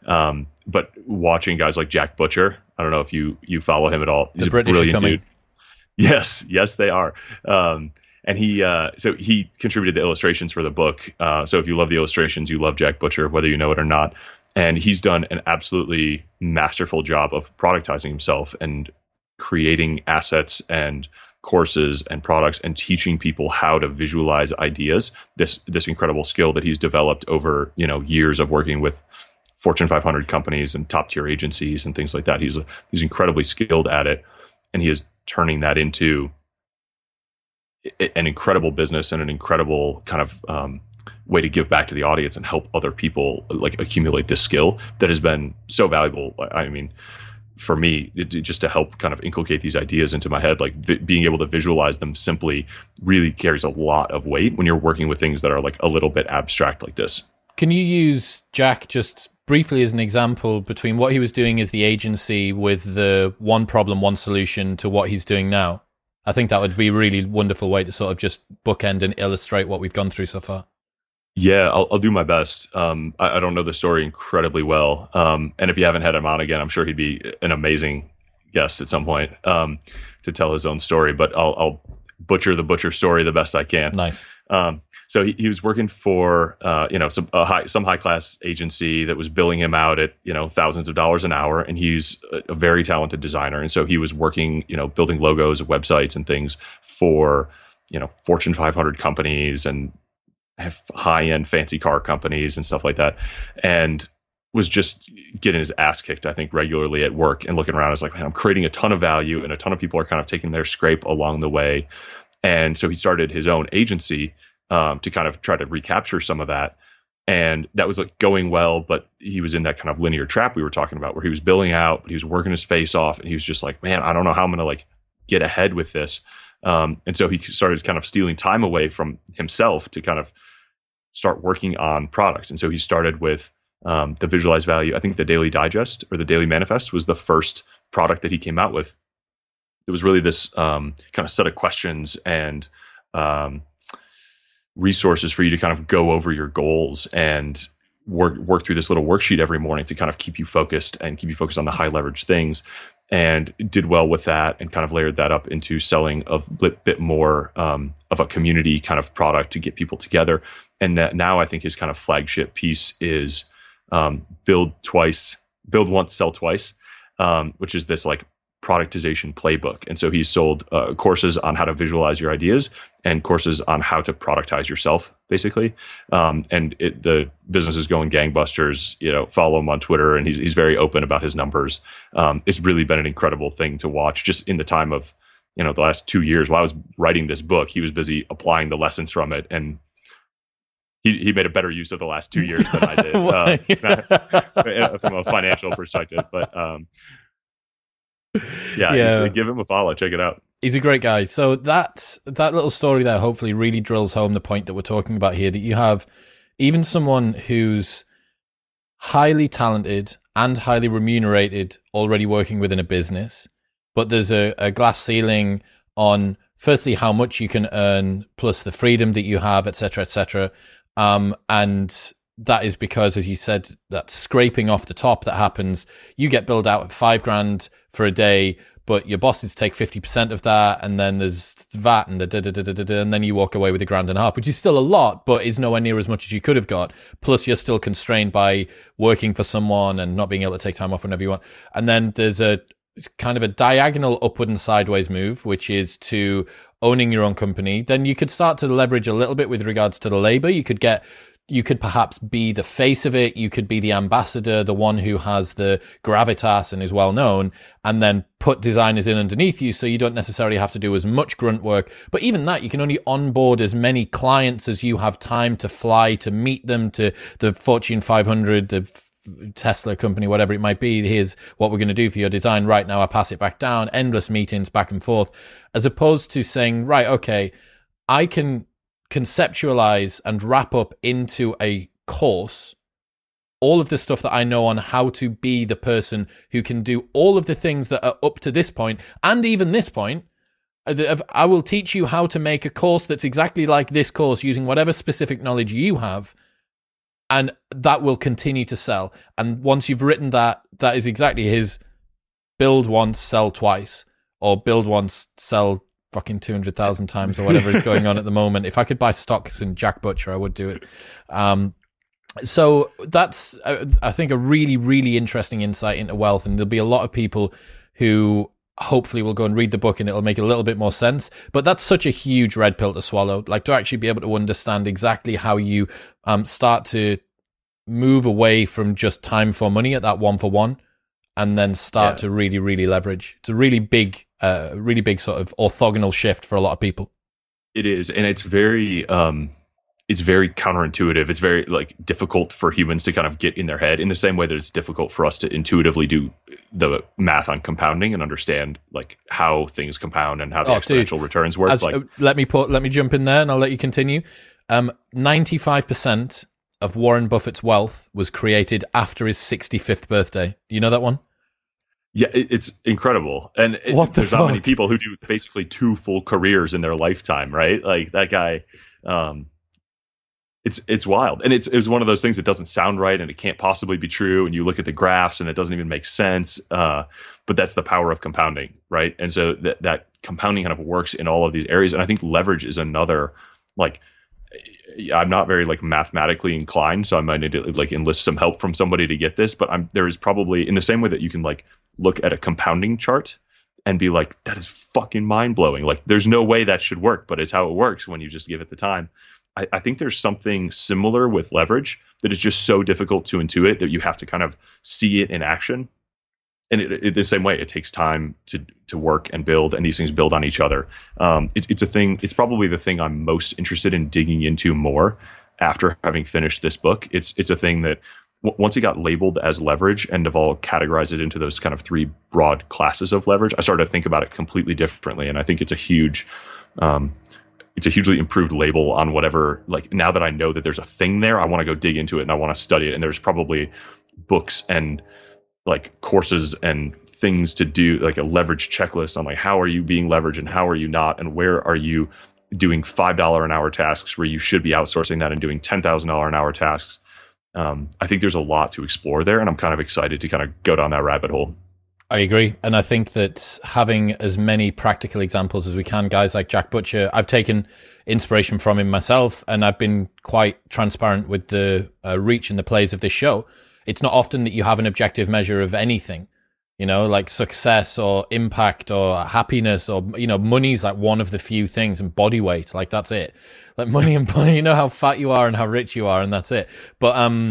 But watching guys like Jack Butcher, I don't know if you follow him at all. He's a brilliant dude. Yes, they are. And he contributed the illustrations for the book. So if you love the illustrations, you love Jack Butcher, whether you know it or not. And he's done an absolutely masterful job of productizing himself and creating assets and courses and products and teaching people how to visualize ideas. This incredible skill that he's developed over years of working with Fortune 500 companies and top tier agencies and things like that. He's incredibly skilled at it, and he is turning that into an incredible business and an incredible kind of way to give back to the audience and help other people like accumulate this skill that has been so valuable. I mean, for me, just to help kind of inculcate these ideas into my head, like being able to visualize them simply really carries a lot of weight when you're working with things that are like a little bit abstract like this. Can you use Jack just briefly as an example between what he was doing as the agency with the one problem, one solution to what he's doing now? I think that would be a really wonderful way to sort of just bookend and illustrate what we've gone through so far. Yeah, I'll do my best. I don't know the story incredibly well. And if you haven't had him on again, I'm sure he'd be an amazing guest at some point to tell his own story. But I'll butcher the Butcher story the best I can. Nice. So he was working for some high class agency that was billing him out at thousands of dollars an hour, and he's a very talented designer. And so he was working building logos of websites and things for Fortune 500 companies and high end fancy car companies and stuff like that, and was just getting his ass kicked, I think, regularly at work, and looking around, is like, man, I'm creating a ton of value, and a ton of people are kind of taking their scrape along the way. And so he started his own agency to kind of try to recapture some of that. And that was like going well, but he was in that kind of linear trap we were talking about, where he was billing out, but he was working his face off, and he was just like, man, I don't know how I'm going to like get ahead with this. And so he started kind of stealing time away from himself to kind of start working on products. And so he started with the Visualized Value. I think the Daily Digest or the Daily Manifest was the first product that he came out with. It was really this kind of set of questions and resources for you to kind of go over your goals and work through this little worksheet every morning to kind of keep you focused and keep you focused on the high leverage things. And did well with that, and kind of layered that up into selling a bit more of a community kind of product to get people together. And that now I think his kind of flagship piece is build once, sell twice, which is this like productization playbook. And so he's sold courses on how to visualize your ideas and courses on how to productize yourself, basically. And the business is going gangbusters. Follow him on Twitter, and he's very open about his numbers. It's really been an incredible thing to watch, just in the time of the last 2 years. While I was writing this book, he was busy applying the lessons from it, and he made a better use of the last 2 years than I did from a financial perspective. But give him a follow. Check it out. He's a great guy. So that little story there hopefully really drills home the point that we're talking about here, that you have even someone who's highly talented and highly remunerated already working within a business, but there's a glass ceiling on, firstly, how much you can earn, plus the freedom that you have, et cetera, et cetera. And that is because, as you said, that scraping off the top that happens. You get billed out at $5,000 for a day, but your bosses take 50% of that, and then there's VAT and and then you walk away with $1,500, which is still a lot, but is nowhere near as much as you could have got. Plus, you're still constrained by working for someone and not being able to take time off whenever you want. And then there's a kind of a diagonal upward and sideways move, which is to owning your own company. Then you could start to leverage a little bit with regards to the labor. You could perhaps be the face of it. You could be the ambassador, the one who has the gravitas and is well known, and then put designers in underneath you, so you don't necessarily have to do as much grunt work. But even that, you can only onboard as many clients as you have time to fly to meet them, to the Fortune 500, the Tesla company, whatever it might be. Here's what we're going to do for your design right now. I pass it back down, endless meetings back and forth, as opposed to saying, right, okay, I can conceptualize and wrap up into a course all of the stuff that I know on how to be the person who can do all of the things that are up to this point, and even this point. I will teach you how to make a course that's exactly like this course, using whatever specific knowledge you have, and that will continue to sell. And once you've written that is exactly his build once, sell twice, or build once, sell fucking 200,000 times, or whatever is going on at the moment. If I could buy stocks in Jack Butcher, I would do it. So that's, I think, a really, really interesting insight into wealth. And there'll be a lot of people who hopefully will go and read the book, and it'll make a little bit more sense. But that's such a huge red pill to swallow, like to actually be able to understand exactly how you start to move away from just time for money at that 1-for-1, and then start to really, really leverage. It's a really big sort of orthogonal shift for a lot of people. It is, and it's very counterintuitive. It's very difficult for humans to kind of get in their head, in the same way that it's difficult for us to intuitively do the math on compounding and understand how things compound and how the exponential returns work. Let me jump in there, and I'll let you continue. 95% of Warren Buffett's wealth was created after his 65th birthday. Do you know that one? Yeah, it's incredible. And there's not many people who do basically 2 full careers in their lifetime, right? Like that guy, it's wild. And it's one of those things that doesn't sound right, and it can't possibly be true. And you look at the graphs and it doesn't even make sense. But that's the power of compounding, right? And so that compounding kind of works in all of these areas. And I think leverage is another I'm not very like mathematically inclined, so I might need to like enlist some help from somebody to get this. But there is probably, in the same way that you can like look at a compounding chart and be like, that is fucking mind blowing. Like, there's no way that should work, but it's how it works when you just give it the time. I think there's something similar with leverage that is just so difficult to intuit that you have to kind of see it in action. And the same way, it takes time to work and build, and these things build on each other. It's a thing. It's probably the thing I'm most interested in digging into more after having finished this book. It's a thing that once it got labeled as leverage and Naval categorized it into those kind of three broad classes of leverage, I started to think about it completely differently. And I think it's a hugely improved label on whatever. Like, now that I know that there's a thing there, I want to go dig into it and I want to study it. And there's probably books and like courses and things to do, like a leverage checklist on like, how are you being leveraged and how are you not, and where are you doing $5 an hour tasks where you should be outsourcing that and doing $10,000 an hour tasks. I think there's a lot to explore there, and I'm kind of excited to kind of go down that rabbit hole. I agree. And I think that having as many practical examples as we can, guys like Jack Butcher, I've taken inspiration from him myself, and I've been quite transparent with the reach and the plays of this show. It's not often that you have an objective measure of anything, like success or impact or happiness, or, money's like one of the few things, and body weight, like that's it. Like money and body, how fat you are and how rich you are, and that's it. But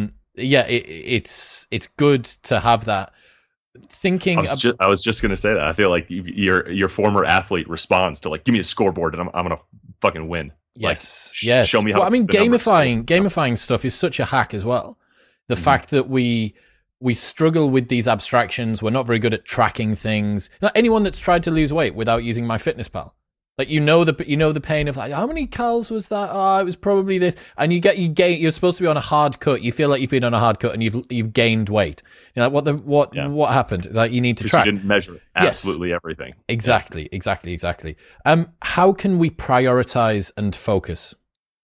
it's good to have that thinking. I was just gonna say that. I feel like your former athlete responds to like, give me a scoreboard and I'm gonna fucking win. Yes, like, yes. Show me how. Well, I mean, gamifying stuff is such a hack as well. The fact that we struggle with these abstractions, we're not very good at tracking things. Anyone that's tried to lose weight without using MyFitnessPal, like the pain of like, how many calories was that? Oh, it was probably this. And you're supposed to be on a hard cut. You feel like you've been on a hard cut and you've gained weight. What happened? Like, you need to track. You didn't measure absolutely everything. Exactly. How can we prioritize and focus?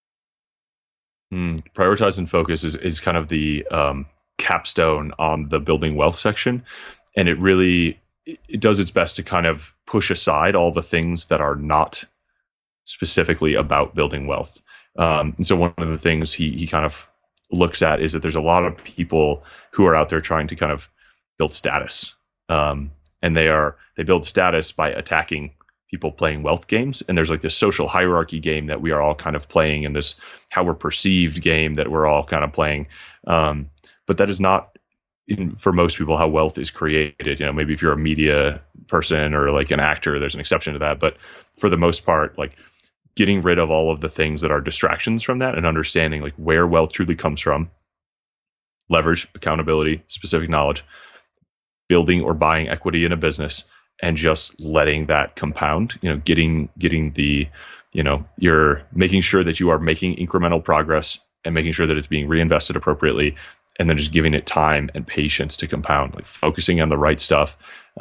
Prioritize and focus is kind of the capstone on the building wealth section, and it does its best to kind of push aside all the things that are not specifically about building wealth. And so one of the things he kind of looks at is that there's a lot of people who are out there trying to kind of build status, and they build status by attacking people playing wealth games. And there's like this social hierarchy game that we are all kind of playing, and this how we're perceived game that we're all kind of playing. But that is not, for most people, how wealth is created. Maybe if you're a media person or like an actor, there's an exception to that. But for the most part, like getting rid of all of the things that are distractions from that and understanding like where wealth truly comes from, leverage, accountability, specific knowledge, building or buying equity in a business, and just letting that compound, getting the, you're making sure that you are making incremental progress and making sure that it's being reinvested appropriately, and then just giving it time and patience to compound, like focusing on the right stuff.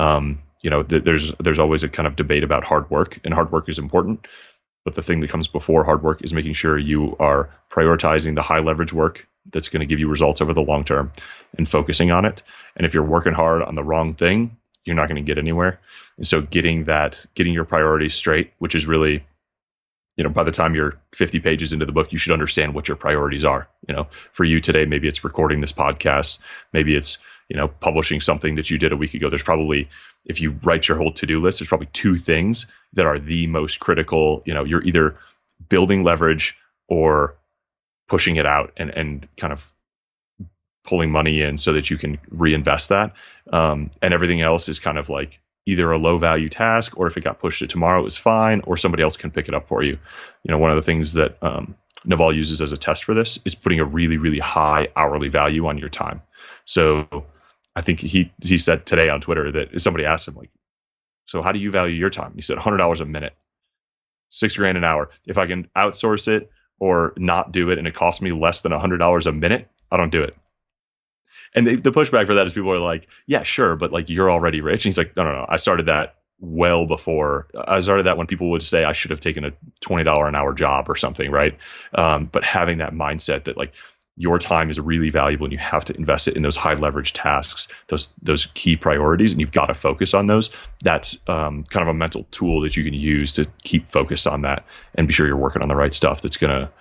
There's always a kind of debate about hard work, and hard work is important, but the thing that comes before hard work is making sure you are prioritizing the high leverage work that's going to give you results over the long term and focusing on it. And if you're working hard on the wrong thing, you're not going to get anywhere. And so getting your priorities straight, which is really, by the time you're 50 pages into the book, you should understand what your priorities are. For you today, maybe it's recording this podcast. Maybe it's, publishing something that you did a week ago. There's probably, if you write your whole to-do list, there's probably two things that are the most critical. You're either building leverage or pushing it out and kind of pulling money in so that you can reinvest that. And everything else is kind of like either a low value task, or if it got pushed to tomorrow, it was fine, or somebody else can pick it up for you. One of the things that Naval uses as a test for this is putting a really, really high hourly value on your time. So I think he said today on Twitter that somebody asked him, like, so how do you value your time? He said $100 a minute, $6,000 an hour. If I can outsource it or not do it and it costs me less than $100 a minute, I don't do it. And the pushback for that is people are like, yeah, sure, but like you're already rich. And he's like, no. I started that well before. I started that when people would say I should have taken a $20 an hour job or something, right? But having that mindset that like your time is really valuable and you have to invest it in those high leverage tasks, those key priorities, and you've got to focus on those. That's kind of a mental tool that you can use to keep focused on that and be sure you're working on the right stuff that's going to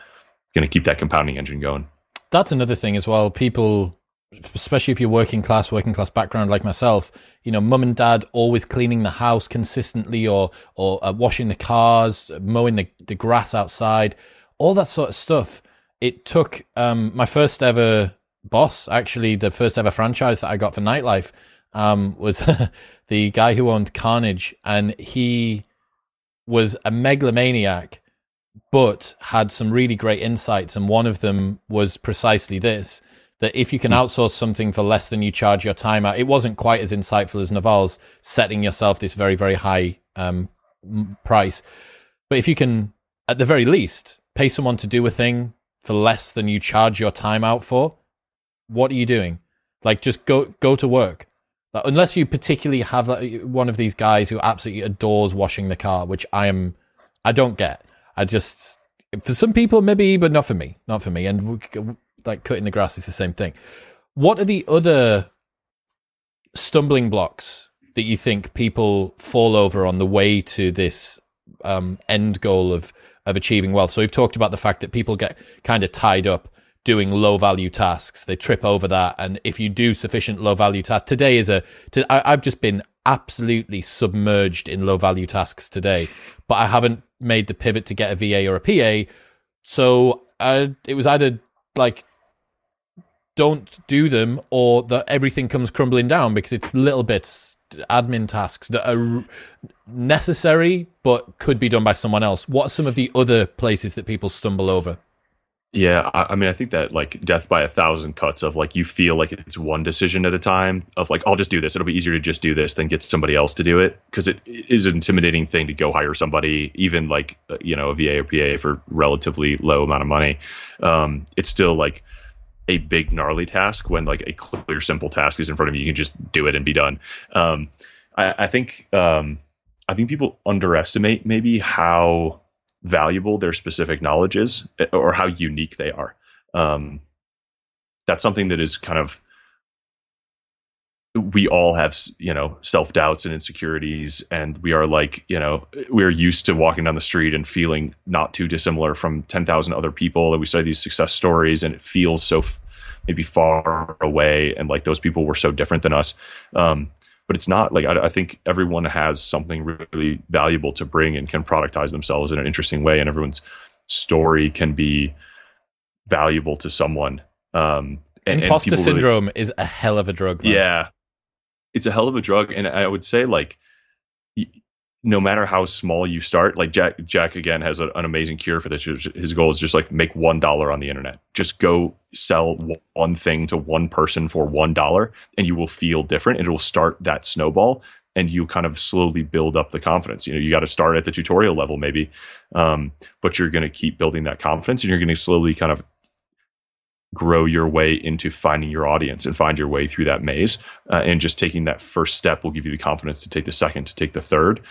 going to keep that compounding engine going. That's another thing as well. People, especially if you're working class background like myself, mum and dad always cleaning the house consistently or washing the cars, mowing the grass outside, all that sort of stuff. It took my first ever boss, actually the first ever franchise that I got for nightlife, was the guy who owned Carnage, and he was a megalomaniac, but had some really great insights. And one of them was precisely this, that if you can outsource something for less than you charge your time out, it wasn't quite as insightful as Naval's setting yourself this very, very high price. But if you can, at the very least, pay someone to do a thing for less than you charge your time out for, what are you doing? Like, just go to work. Like, unless you particularly have one of these guys who absolutely adores washing the car, which I don't get. For some people maybe, but not for me. And like cutting the grass is the same thing. What are the other stumbling blocks that you think people fall over on the way to this end goal of achieving wealth? So we've talked about the fact that people get kind of tied up doing low value tasks. They trip over that. And if you do sufficient low value tasks, I've just been absolutely submerged in low value tasks today, but I haven't made the pivot to get a VA or a PA. So it was either like, don't do them, or that everything comes crumbling down because it's little bits, admin tasks that are necessary but could be done by someone else. What are some of the other places that people stumble over? Yeah, I mean, I think that like death by 1,000 cuts of like, you feel like it's one decision at a time of like, I'll just do this. It'll be easier to just do this than get somebody else to do it, because it is an intimidating thing to go hire somebody, even like, a VA or PA for relatively low amount of money. It's still like a big gnarly task when like a clear, simple task is in front of you. You can just do it and be done. I think people underestimate maybe how valuable their specific knowledge is, or how unique they are. That's something that is kind of, we all have, self-doubts and insecurities, and we are like, we're used to walking down the street and feeling not too dissimilar from 10,000 other people, and we study these success stories and it feels so maybe far away, and like those people were so different than us. But it's not. Like, I think everyone has something really valuable to bring and can productize themselves in an interesting way, and everyone's story can be valuable to someone. Imposter syndrome is a hell of a drug, man. Yeah, it's a hell of a drug. And I would say, like, no matter how small you start, like Jack again has an amazing cure for this. His goal is just like make $1 on the internet. Just go sell one thing to one person for $1, and you will feel different. And it will start that snowball, and you kind of slowly build up the confidence. You got to start at the tutorial level maybe, but you're going to keep building that confidence, and you're going to slowly kind of grow your way into finding your audience and find your way through that maze. And just taking that first step will give you the confidence to take the second, to take the third.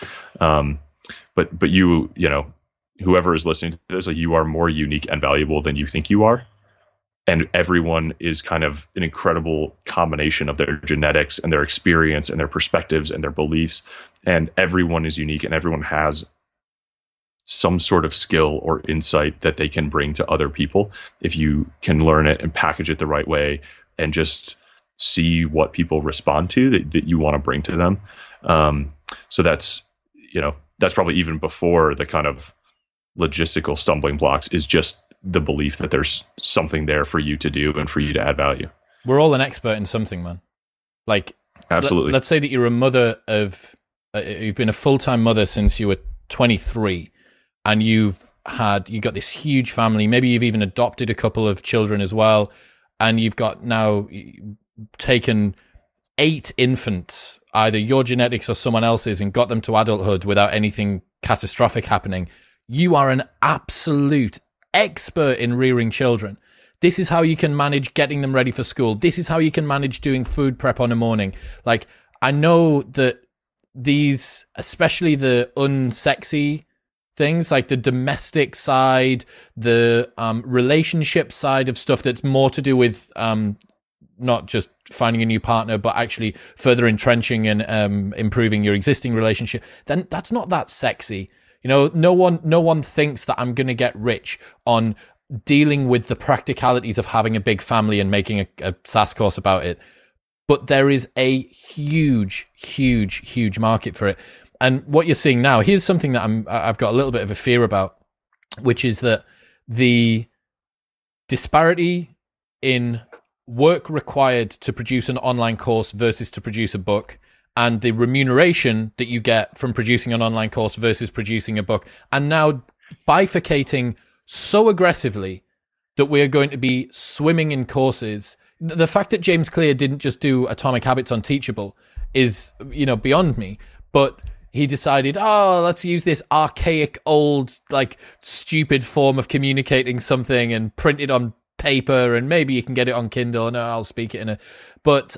But you whoever is listening to this, like, you are more unique and valuable than you think you are. And everyone is kind of an incredible combination of their genetics and their experience and their perspectives and their beliefs. And everyone is unique, and everyone has some sort of skill or insight that they can bring to other people if you can learn it and package it the right way, and just see what people respond to that you want to bring to them. So that's probably even before the kind of logistical stumbling blocks, is just the belief that there's something there for you to do and for you to add value. We're all an expert in something, man. Like, absolutely. Let's say that you're a mother of, you've been a full-time mother since you were 23. And you got this huge family. Maybe you've even adopted a couple of children as well. And you've got now taken 8 infants, either your genetics or someone else's, and got them to adulthood without anything catastrophic happening. You are an absolute expert in rearing children. This is how you can manage getting them ready for school. This is how you can manage doing food prep on a morning. Like, I know that these, especially the unsexy things, like the domestic side, the relationship side of stuff that's more to do with not just finding a new partner, but actually further entrenching and improving your existing relationship, then that's not that sexy. No one thinks that I'm going to get rich on dealing with the practicalities of having a big family and making a SaaS course about it. But there is a huge, huge, huge market for it. And what you're seeing now, here's something that I've got a little bit of a fear about, which is that the disparity in work required to produce an online course versus to produce a book, and the remuneration that you get from producing an online course versus producing a book, and now bifurcating so aggressively that we're going to be swimming in courses. The fact that James Clear didn't just do Atomic Habits on Teachable is, beyond me. But he decided, let's use this archaic, old, stupid form of communicating something and print it on paper, and maybe you can get it on Kindle, and I'll speak it but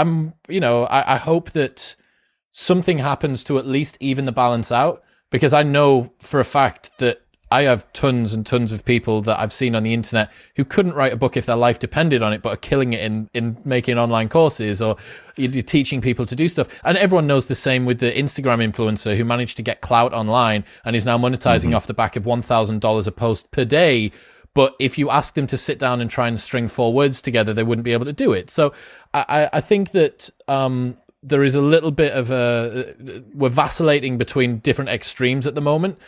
I hope that something happens to at least even the balance out, because I know for a fact that I have tons and tons of people that I've seen on the internet who couldn't write a book if their life depended on it, but are killing it in making online courses, or you're teaching people to do stuff. And everyone knows the same with the Instagram influencer who managed to get clout online and is now monetizing off the back of $1,000 a post per day. But if you ask them to sit down and try and string 4 words together, they wouldn't be able to do it. So I think that there is a little bit of we're vacillating between different extremes at the moment.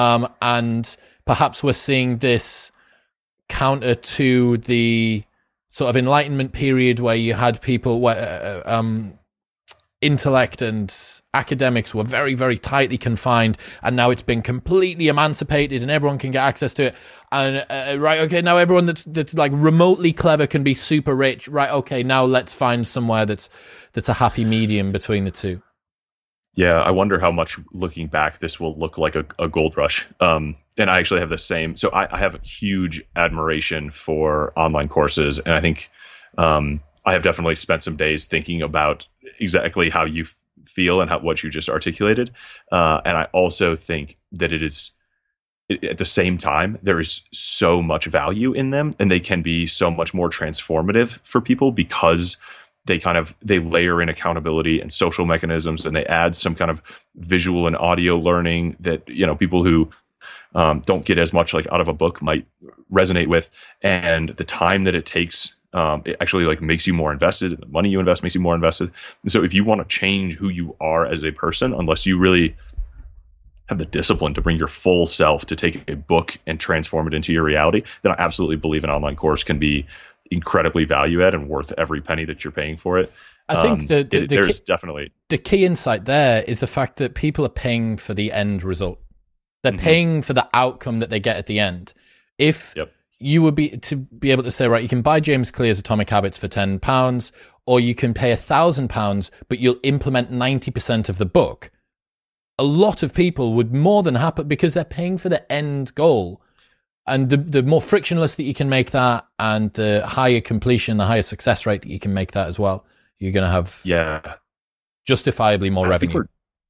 And perhaps we're seeing this counter to the sort of Enlightenment period where you had people where intellect and academics were very, very tightly confined, and now it's been completely emancipated and everyone can get access to it. And now everyone that's like remotely clever can be super rich. Right, okay, now let's find somewhere that's a happy medium between the two. Yeah, I wonder how much, looking back, this will look like a gold rush. And I actually have the same. So I have a huge admiration for online courses, and I think I have definitely spent some days thinking about exactly how you feel and what you just articulated. And I also think that at the same time, there is so much value in them, and they can be so much more transformative for people because they layer in accountability and social mechanisms, and they add some kind of visual and audio learning that, people who don't get as much out of a book might resonate with. And the time that it takes, it actually makes you more invested. The money you invest makes you more invested. And so if you want to change who you are as a person, unless you really have the discipline to bring your full self to take a book and transform it into your reality, then I absolutely believe an online course can be incredibly value add and worth every penny that you're paying for it. I think there's definitely the key insight there is the fact that people are paying for the end result. They're paying for the outcome that they get at the end. If you would be able to say, right, you can buy James Clear's Atomic Habits for £10, or you can pay £1,000, but you'll implement 90% of the book. A lot of people would more than happy, because they're paying for the end goal. And the more frictionless that you can make that, and the higher completion, the higher success rate that you can make that as well, you're going to have justifiably more revenue.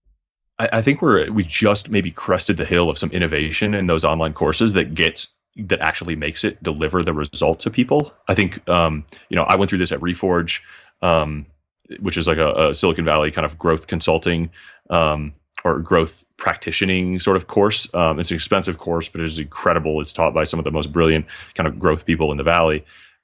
I think we just maybe crested the hill of some innovation in those online courses that actually makes it deliver the result to people. I think, I went through this at Reforge, which is like a Silicon Valley kind of growth consulting, or growth practitioning sort of course. It's an expensive course, but it is incredible. It's taught by some of the most brilliant kind of growth people in the Valley.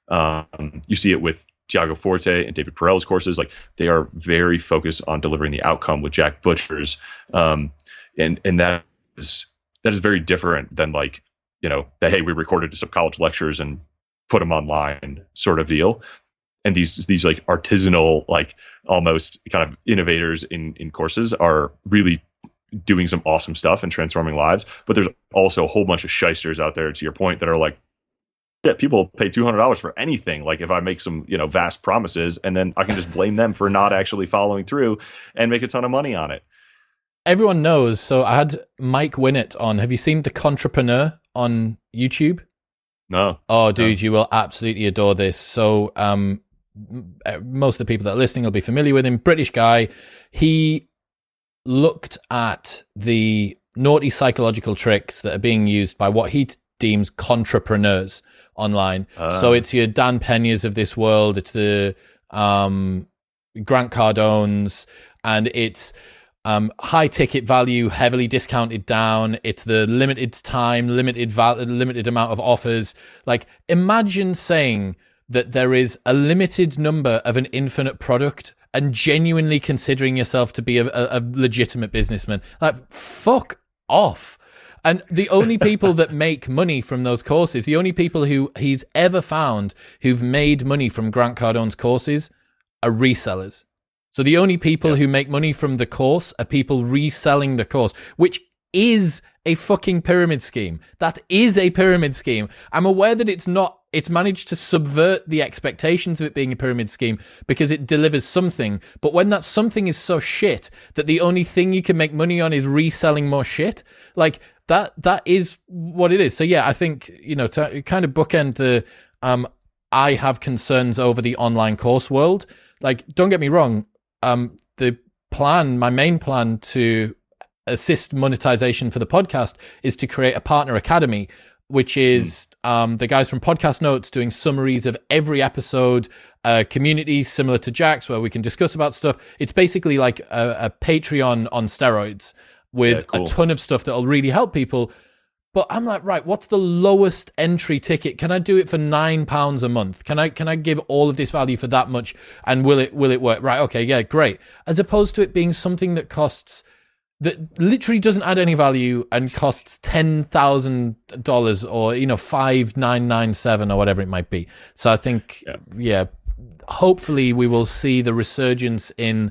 You see it with Tiago Forte and David Perell's courses. They are very focused on delivering the outcome with Jack Butcher's. And that is very different than hey, we recorded some college lectures and put them online sort of deal. And these artisanal, almost kind of innovators in courses are really doing some awesome stuff and transforming lives. But there's also a whole bunch of shysters out there, to your point, that are people pay $200 for anything. If I make some, vast promises, and then I can just blame them for not actually following through and make a ton of money on it. Everyone knows. So I had Mike Winnett on. Have you seen The Contrepreneur on YouTube? No. Oh, dude, you will absolutely adore this. So, most of the people that are listening will be familiar with him. British guy. He looked at the naughty psychological tricks that are being used by what he deems contrepreneurs online. So it's your Dan Peñas of this world. It's the Grant Cardones, and it's high ticket value, heavily discounted down. It's the limited time, limited amount of offers. Like, imagine saying that there is a limited number of an infinite product and genuinely considering yourself to be a legitimate businessman. Like, fuck off. And the only people that make money from those courses, the only people who he's ever found who've made money from Grant Cardone's courses are resellers. So the only people who make money from the course are people reselling the course, which is a fucking pyramid scheme. That is a pyramid scheme. I'm aware that it's not. It's managed to subvert the expectations of it being a pyramid scheme because it delivers something. But when that something is so shit that the only thing you can make money on is reselling more shit, like that is what it is. So yeah, I think, to kind of bookend the, I have concerns over the online course world. Like, don't get me wrong. My main plan to assist monetization for the podcast is to create a partner academy, which is the guys from Podcast Notes doing summaries of every episode, community similar to Jack's where we can discuss about stuff. It's basically like a Patreon on steroids with a ton of stuff that'll really help people. But I'm like, right, what's the lowest entry ticket? Can I do it for £9 a month? Can I give all of this value for that much? And will it work? Right, okay, yeah, great. As opposed to it being something that that literally doesn't add any value and costs $10,000 or $5,997 or whatever it might be. So I think hopefully we will see the resurgence in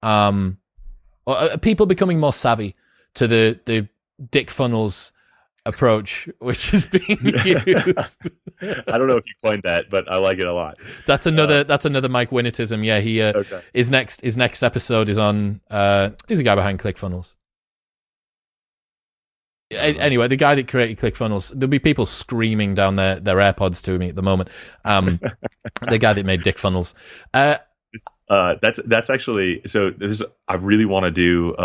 people becoming more savvy to the Dick Funnels approach, which is being used. I don't know if you coined that, but I like it a lot. That's another Mike Winnetism. Yeah, he his next episode is on he's a guy behind ClickFunnels. Anyway, the guy that created ClickFunnels, there'll be people screaming down their AirPods to me at the moment. The guy that made Dick Funnels. That's actually, so this I really want to do.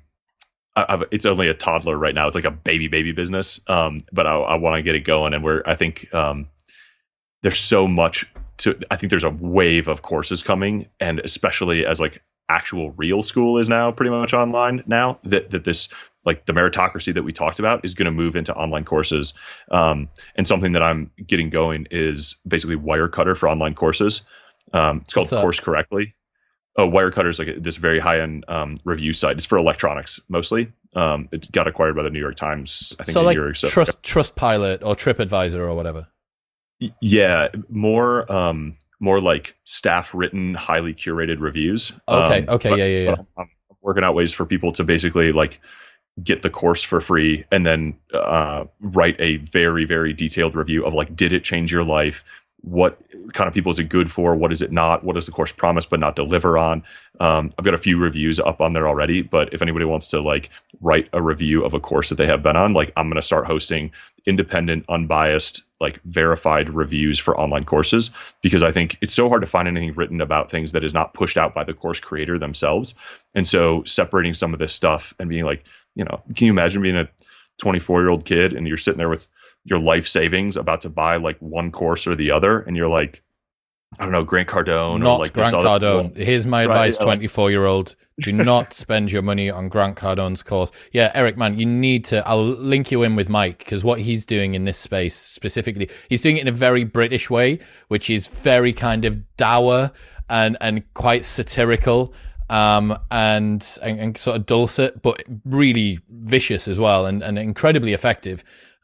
It's only a toddler right now. It's like a baby business. But I want to get it going, and I think there's so much I think there's a wave of courses coming, and especially as like actual real school is now pretty much online now, that this, like, the meritocracy that we talked about is going to move into online courses. And something that I'm getting going is basically Wirecutter for online courses. It's called Course Correctly. Wirecutter is like this very high-end review site. It's for electronics mostly. It got acquired by the New York Times, I think, so a like year or so. Trustpilot or TripAdvisor or whatever. Yeah, more like staff-written, highly curated reviews. Okay, yeah. I'm working out ways for people to basically like get the course for free and then write a very, very detailed review of like, did it change your life? What kind of people is it good for? What is it not? What does the course promise but not deliver on? I've got a few reviews up on there already, but if anybody wants to like write a review of a course that they have been on, like, I'm going to start hosting independent, unbiased, like verified reviews for online courses, because I think it's so hard to find anything written about things that is not pushed out by the course creator themselves. And so separating some of this stuff and being like, can you imagine being a 24-year-old kid and you're sitting there with your life savings about to buy like one course or the other, and you're like, I don't know, Grant Cardone. Not or like Grant Cardone. Here's my advice, right, 24-year-old. Do not spend your money on Grant Cardone's course. Yeah, Eric, man, you need to. I'll link you in with Mike, because what he's doing in this space specifically, he's doing it in a very British way, which is very kind of dour and quite satirical. And sort of dulcet, but really vicious as well, and incredibly effective.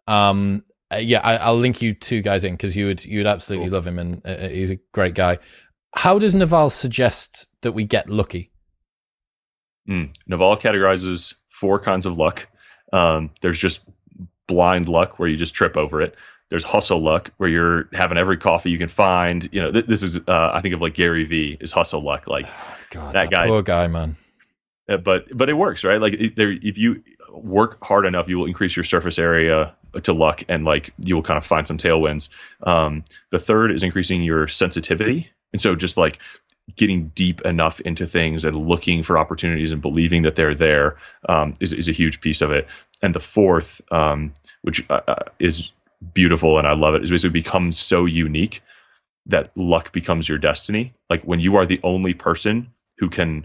I'll link you two guys in, because you would absolutely love him, and he's a great guy. How does Naval suggest that we get lucky? Naval categorizes 4 kinds of luck. There's just blind luck, where you just trip over it. There's hustle luck, where you're having every coffee you can find. This is I think of like Gary Vee is hustle luck. Like, God, that guy, poor guy, man. But it works, right? Like, if you work hard enough, you will increase your surface area to luck, and like you will kind of find some tailwinds. The third is increasing your sensitivity, and so just like getting deep enough into things and looking for opportunities and believing that they're there is a huge piece of it. And the fourth, which is beautiful and I love it, is basically become so unique that luck becomes your destiny. Like, when you are the only person who can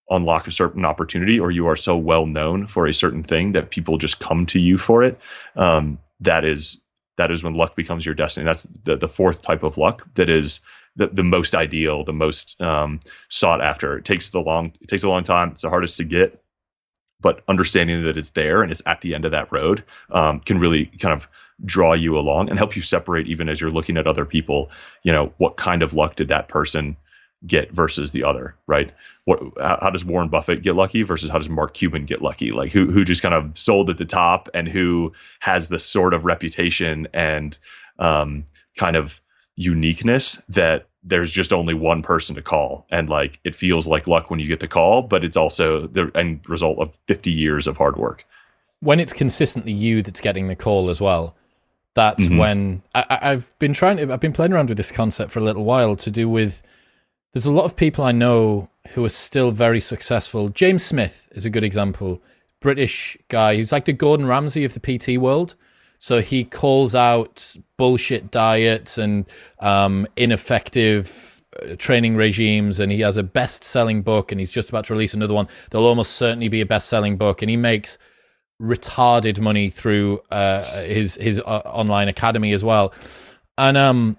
unlock a certain opportunity, or you are so well known for a certain thing that people just come to you for it. That is when luck becomes your destiny. That's the fourth type of luck that is the most ideal, the most sought after. It takes a long time. It's the hardest to get, but understanding that it's there and it's at the end of that road can really kind of draw you along and help you separate, even as you're looking at other people, what kind of luck did that person get versus the other, right? How does Warren Buffett get lucky versus how does Mark Cuban get lucky? Like who just kind of sold at the top and who has this sort of reputation and kind of uniqueness that there's just only one person to call, and like it feels like luck when you get the call, but it's also the end result of 50 years of hard work. When it's consistently you that's getting the call as well, that's when I've been playing around with this concept for a little while to do with. There's a lot of people I know who are still very successful. James Smith is a good example. British guy who's like the Gordon Ramsay of the PT world. So he calls out bullshit diets and ineffective training regimes, and he has a best-selling book, and he's just about to release another one. There'll almost certainly be a best-selling book, and he makes retarded money through his online academy as well. And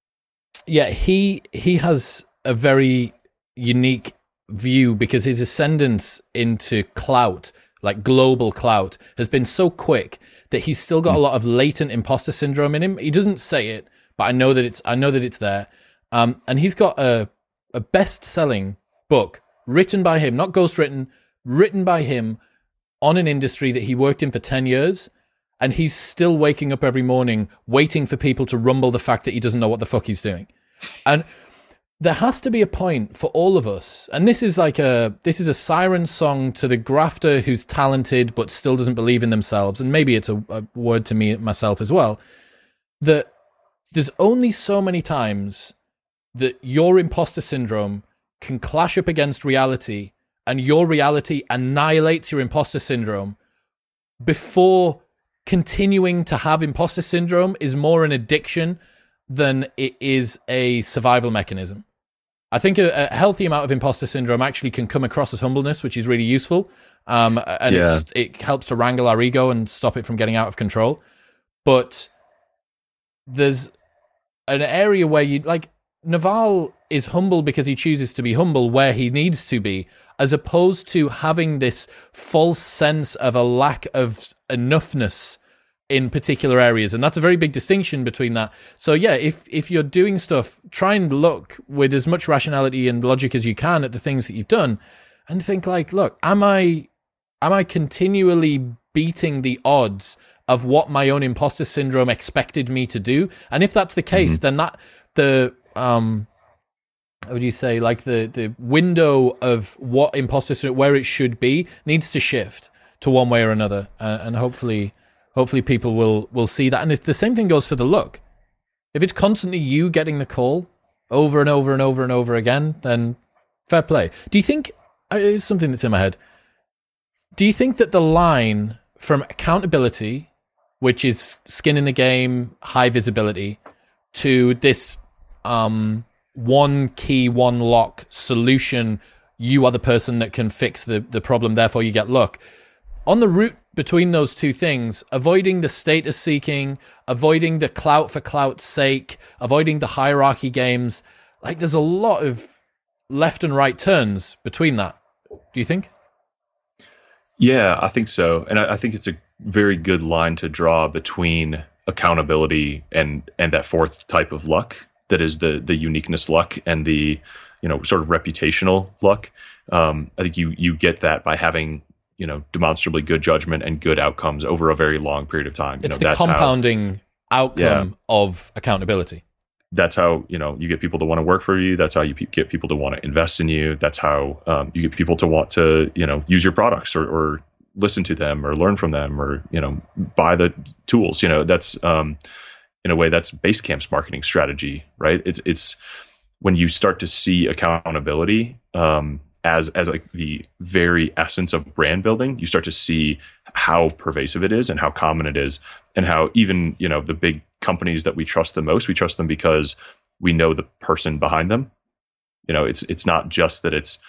he has a very unique view because his ascendance into clout, like global clout, has been so quick that he's still got a lot of latent imposter syndrome in him. He doesn't say it, but I know that it's there. And he's got a best-selling book written by him, not ghostwritten, written by him on an industry that he worked in for 10 years. And he's still waking up every morning waiting for people to rumble the fact that he doesn't know what the fuck he's doing. And there has to be a point for all of us, and this is a siren song to the grafter who's talented but still doesn't believe in themselves, and maybe it's a word to me myself as well, that there's only so many times that your imposter syndrome can clash up against reality, and your reality annihilates your imposter syndrome before continuing to have imposter syndrome is more an addiction than it is a survival mechanism. I think a healthy amount of imposter syndrome actually can come across as humbleness, which is really useful. It helps to wrangle our ego and stop it from getting out of control. But there's an area where Naval is humble because he chooses to be humble where he needs to be, as opposed to having this false sense of a lack of enoughness in particular areas. And that's a very big distinction between that. So yeah, if you're doing stuff, try and look with as much rationality and logic as you can at the things that you've done and think like, look, am I continually beating the odds of what my own imposter syndrome expected me to do? And if that's the case, then how would you say, like the window of what imposter syndrome, where it should be, needs to shift to one way or another. And hopefully people will see that. And if the same thing goes for the luck. If it's constantly you getting the call over and over and over and over again, then fair play. Do you think, it's something that's in my head, do you think that the line from accountability, which is skin in the game, high visibility, to this one key, one lock solution, you are the person that can fix the problem, therefore you get luck, on the route between those two things, avoiding the status seeking, avoiding the clout for clout's sake, avoiding the hierarchy games, like there's a lot of left and right turns between that. Do you think? Yeah, I think so. And I think it's a very good line to draw between accountability and that fourth type of luck that is the uniqueness luck and the, sort of reputational luck. I think you get that by having, demonstrably good judgment and good outcomes over a very long period of time. It's the compounding outcome of accountability. That's how, you get people to want to work for you. That's how you get people to want to invest in you. That's how you get people to want to, use your products or listen to them or learn from them or, buy the tools. That's in a way that's Basecamp's marketing strategy, right? It's when you start to see accountability as like the very essence of brand building, you start to see how pervasive it is and how common it is, and how even, the big companies that we trust the most, we trust them because we know the person behind them. It's not just that it's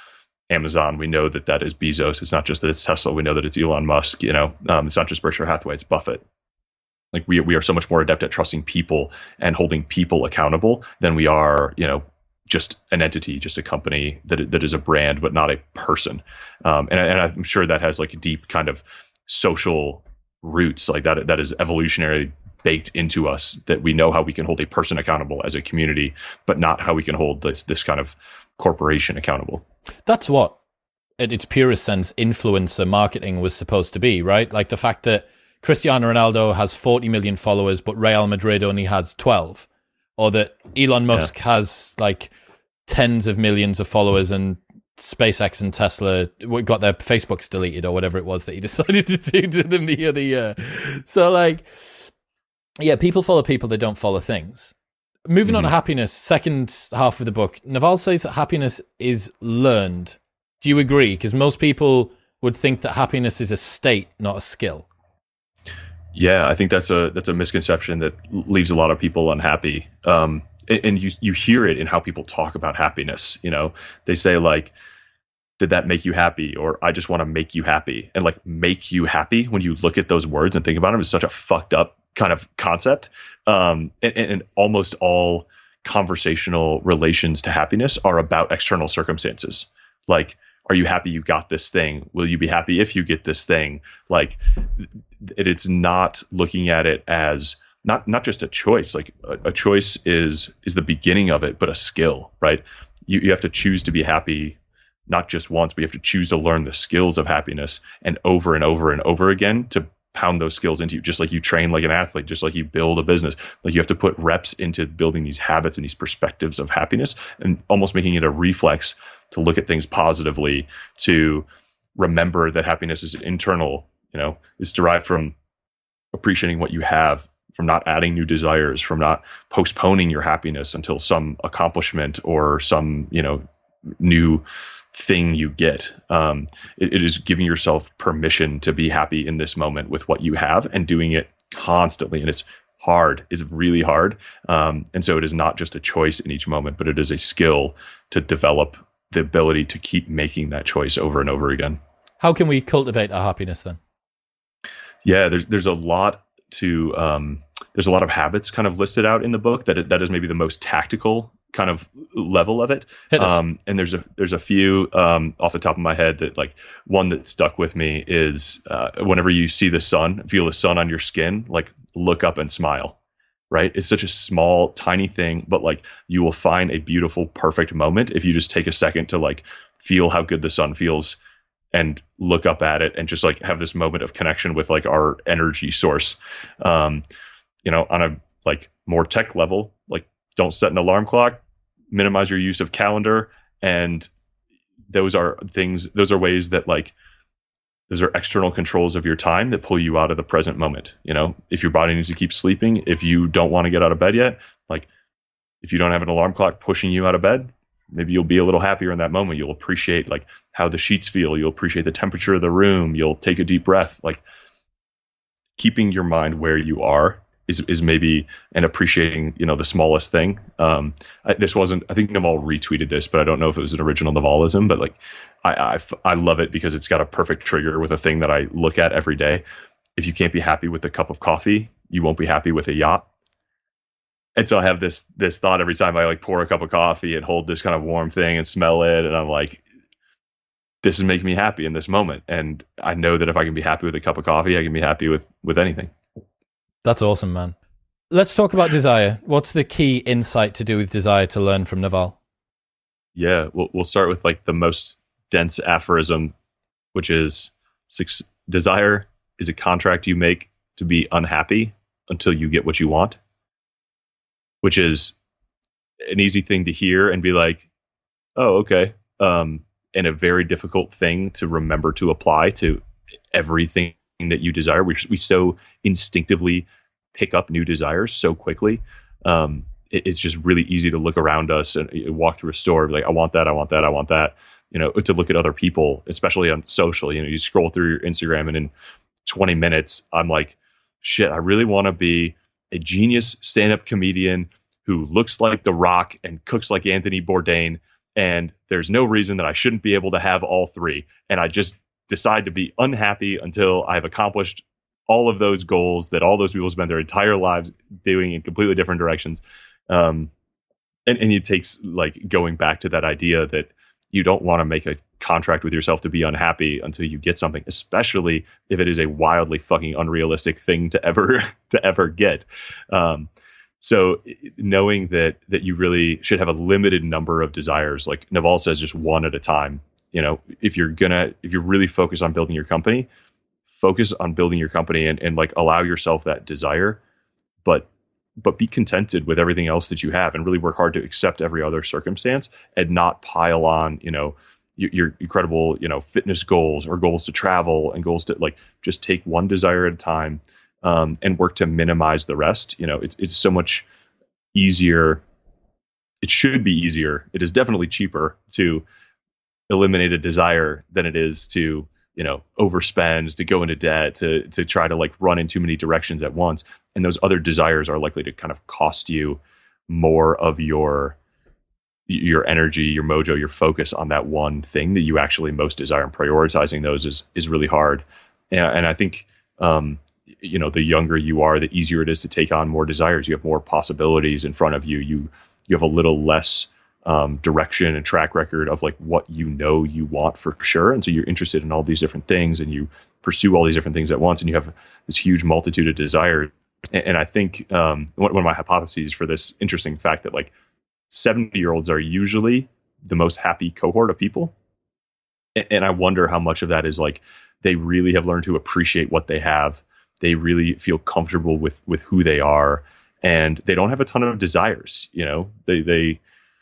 Amazon. We know that that is Bezos. It's not just that it's Tesla. We know that it's Elon Musk. It's not just Berkshire Hathaway. It's Buffett. Like we are so much more adept at trusting people and holding people accountable than we are, just an entity, just a company that is a brand, but not a person. And I'm sure that has like deep kind of social roots, like that is evolutionary baked into us, that we know how we can hold a person accountable as a community, but not how we can hold this kind of corporation accountable. That's what, at its purest sense, influencer marketing was supposed to be, right? Like the fact that Cristiano Ronaldo has 40 million followers, but Real Madrid only has 12. Or that Elon Musk has like tens of millions of followers and SpaceX and Tesla got their Facebooks deleted or whatever it was that he decided to do to them the other year. So like, yeah, people follow people, they don't follow things. Moving on to happiness, second half of the book, Naval says that happiness is learned. Do you agree? Because most people would think that happiness is a state, not a skill. Yeah, I think that's a misconception that leaves a lot of people unhappy. And you hear it in how people talk about happiness. They say like, did that make you happy? Or I just want to make you happy. And like make you happy, when you look at those words and think about them, is such a fucked up kind of concept. And almost all conversational relations to happiness are about external circumstances. Like, are you happy you got this thing? Will you be happy if you get this thing? Like, it's not looking at it as not just a choice. Like a choice is the beginning of it, but a skill, right? You have to choose to be happy, not just once, but you have to choose to learn the skills of happiness, and over and over and over again to pound those skills into you, just like you train like an athlete, just like you build a business. Like you have to put reps into building these habits and these perspectives of happiness, and almost making it a reflex to look at things positively, to remember that happiness is internal, it's derived from appreciating what you have, from not adding new desires, from not postponing your happiness until some accomplishment or some, new thing you get. It is giving yourself permission to be happy in this moment with what you have, and doing it constantly. And it's hard. It's really hard. And so it is not just a choice in each moment, but it is a skill to develop the ability to keep making that choice over and over again. How can we cultivate our happiness then? Yeah, there's a lot to there's a lot of habits kind of listed out in the book that is maybe the most tactical kind of level of it. And there's a few off the top of my head that, like, one that stuck with me is whenever you see the sun, feel the sun on your skin, like look up and smile. Right? It's such a small, tiny thing, but like you will find a beautiful, perfect moment if you just take a second to like feel how good the sun feels and look up at it and just like have this moment of connection with like our energy source. On a like more tech level, like don't set an alarm clock, minimize your use of calendar. And those are ways that like, those are external controls of your time that pull you out of the present moment. If your body needs to keep sleeping, if you don't want to get out of bed yet, like if you don't have an alarm clock pushing you out of bed, maybe you'll be a little happier in that moment. You'll appreciate like how the sheets feel. You'll appreciate the temperature of the room. You'll take a deep breath. Like keeping your mind where you are is maybe, and appreciating, the smallest thing. I think Naval retweeted this, but I don't know if it was an original Navalism, but like, I love it because it's got a perfect trigger with a thing that I look at every day. If you can't be happy with a cup of coffee, you won't be happy with a yacht. And so I have this thought every time I like pour a cup of coffee and hold this kind of warm thing and smell it. And I'm like, this is making me happy in this moment. And I know that if I can be happy with a cup of coffee, I can be happy with anything. That's awesome, man. Let's talk about desire. What's the key insight to do with desire to learn from Naval? Yeah, we'll start with like the most dense aphorism, which is desire is a contract you make to be unhappy until you get what you want, which is an easy thing to hear and be like, oh, okay. And a very difficult thing to remember to apply to everything that you desire. We so instinctively pick up new desires so quickly. It's just really easy to look around us and walk through a store and be like, I want that, I want that, I want that. To look at other people, especially on social, you scroll through your Instagram and in 20 minutes, I'm like, shit, I really want to be a genius stand-up comedian who looks like The Rock and cooks like Anthony Bourdain and there's no reason that I shouldn't be able to have all three. And I just decide to be unhappy until I've accomplished all of those goals that all those people spend their entire lives doing in completely different directions. And it takes like going back to that idea that you don't want to make a contract with yourself to be unhappy until you get something, especially if it is a wildly fucking unrealistic thing to ever get. So knowing that you really should have a limited number of desires, like Naval says, just one at a time. You know, if you're really focused on building your company, focus on building your company and like allow yourself that desire, but be contented with everything else that you have and really work hard to accept every other circumstance and not pile on, you know, your incredible, you know, fitness goals or goals to travel and goals to like just take one desire at a time, and work to minimize the rest. You know, it's so much easier. It should be easier. It is definitely cheaper to eliminate a desire than it is to, you know, overspend, to go into debt, to try to like run in too many directions at once. And those other desires are likely to kind of cost you more of your energy, your mojo, your focus on that one thing that you actually most desire. And prioritizing those is really hard. And I think, you know, the younger you are, the easier it is to take on more desires. You have more possibilities in front of you. You have a little less direction and track record of like what you know you want for sure. And so you're interested in all these different things and you pursue all these different things at once and you have this huge multitude of desires. And I think one of my hypotheses for this interesting fact that like 70-year-olds are usually the most happy cohort of people. And I wonder how much of that is like they really have learned to appreciate what they have. They really feel comfortable with who they are and they don't have a ton of desires. You know, they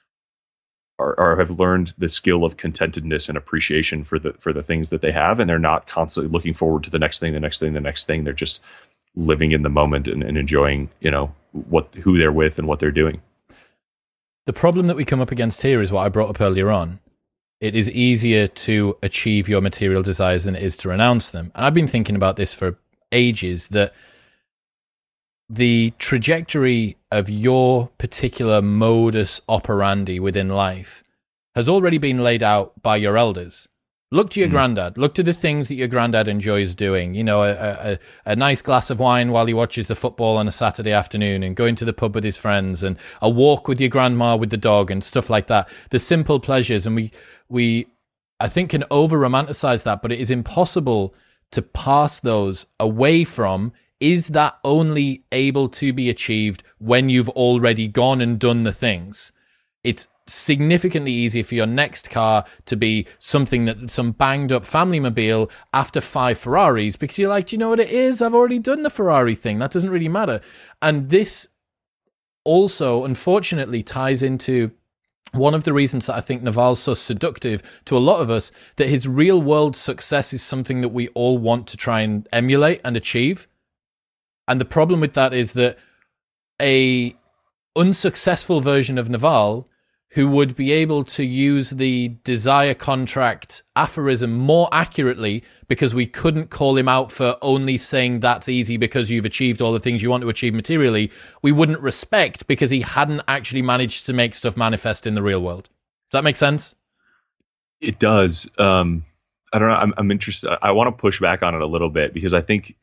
have learned the skill of contentedness and appreciation for the things that they have. And they're not constantly looking forward to the next thing, the next thing, the next thing. They're just living in the moment and enjoying, you know, who they're with and what they're doing. The problem that we come up against here is what I brought up earlier on. It is easier to achieve your material desires than it is to renounce them. And I've been thinking about this for ages, that the trajectory of your particular modus operandi within life has already been laid out by your elders. Look to your granddad. Look to the things that your granddad enjoys doing. You know, a nice glass of wine while he watches the football on a Saturday afternoon and going to the pub with his friends and a walk with your grandma with the dog and stuff like that. The simple pleasures. And we I think, can over-romanticize that, but it is impossible to pass those away from. Is that only able to be achieved when you've already gone and done the things? It's significantly easier for your next car to be something that some banged up family mobile after 5 Ferraris, because you're like, do you know what it is? I've already done the Ferrari thing. That doesn't really matter. And this also, unfortunately, ties into one of the reasons that I think Naval's so seductive to a lot of us, that his real world success is something that we all want to try and emulate and achieve. And the problem with that is that a unsuccessful version of Naval, who would be able to use the desire contract aphorism more accurately, because we couldn't call him out for only saying that's easy because you've achieved all the things you want to achieve materially, we wouldn't respect because he hadn't actually managed to make stuff manifest in the real world. Does that make sense? It does. I don't know. I'm interested. I want to push back on it a little bit, because I think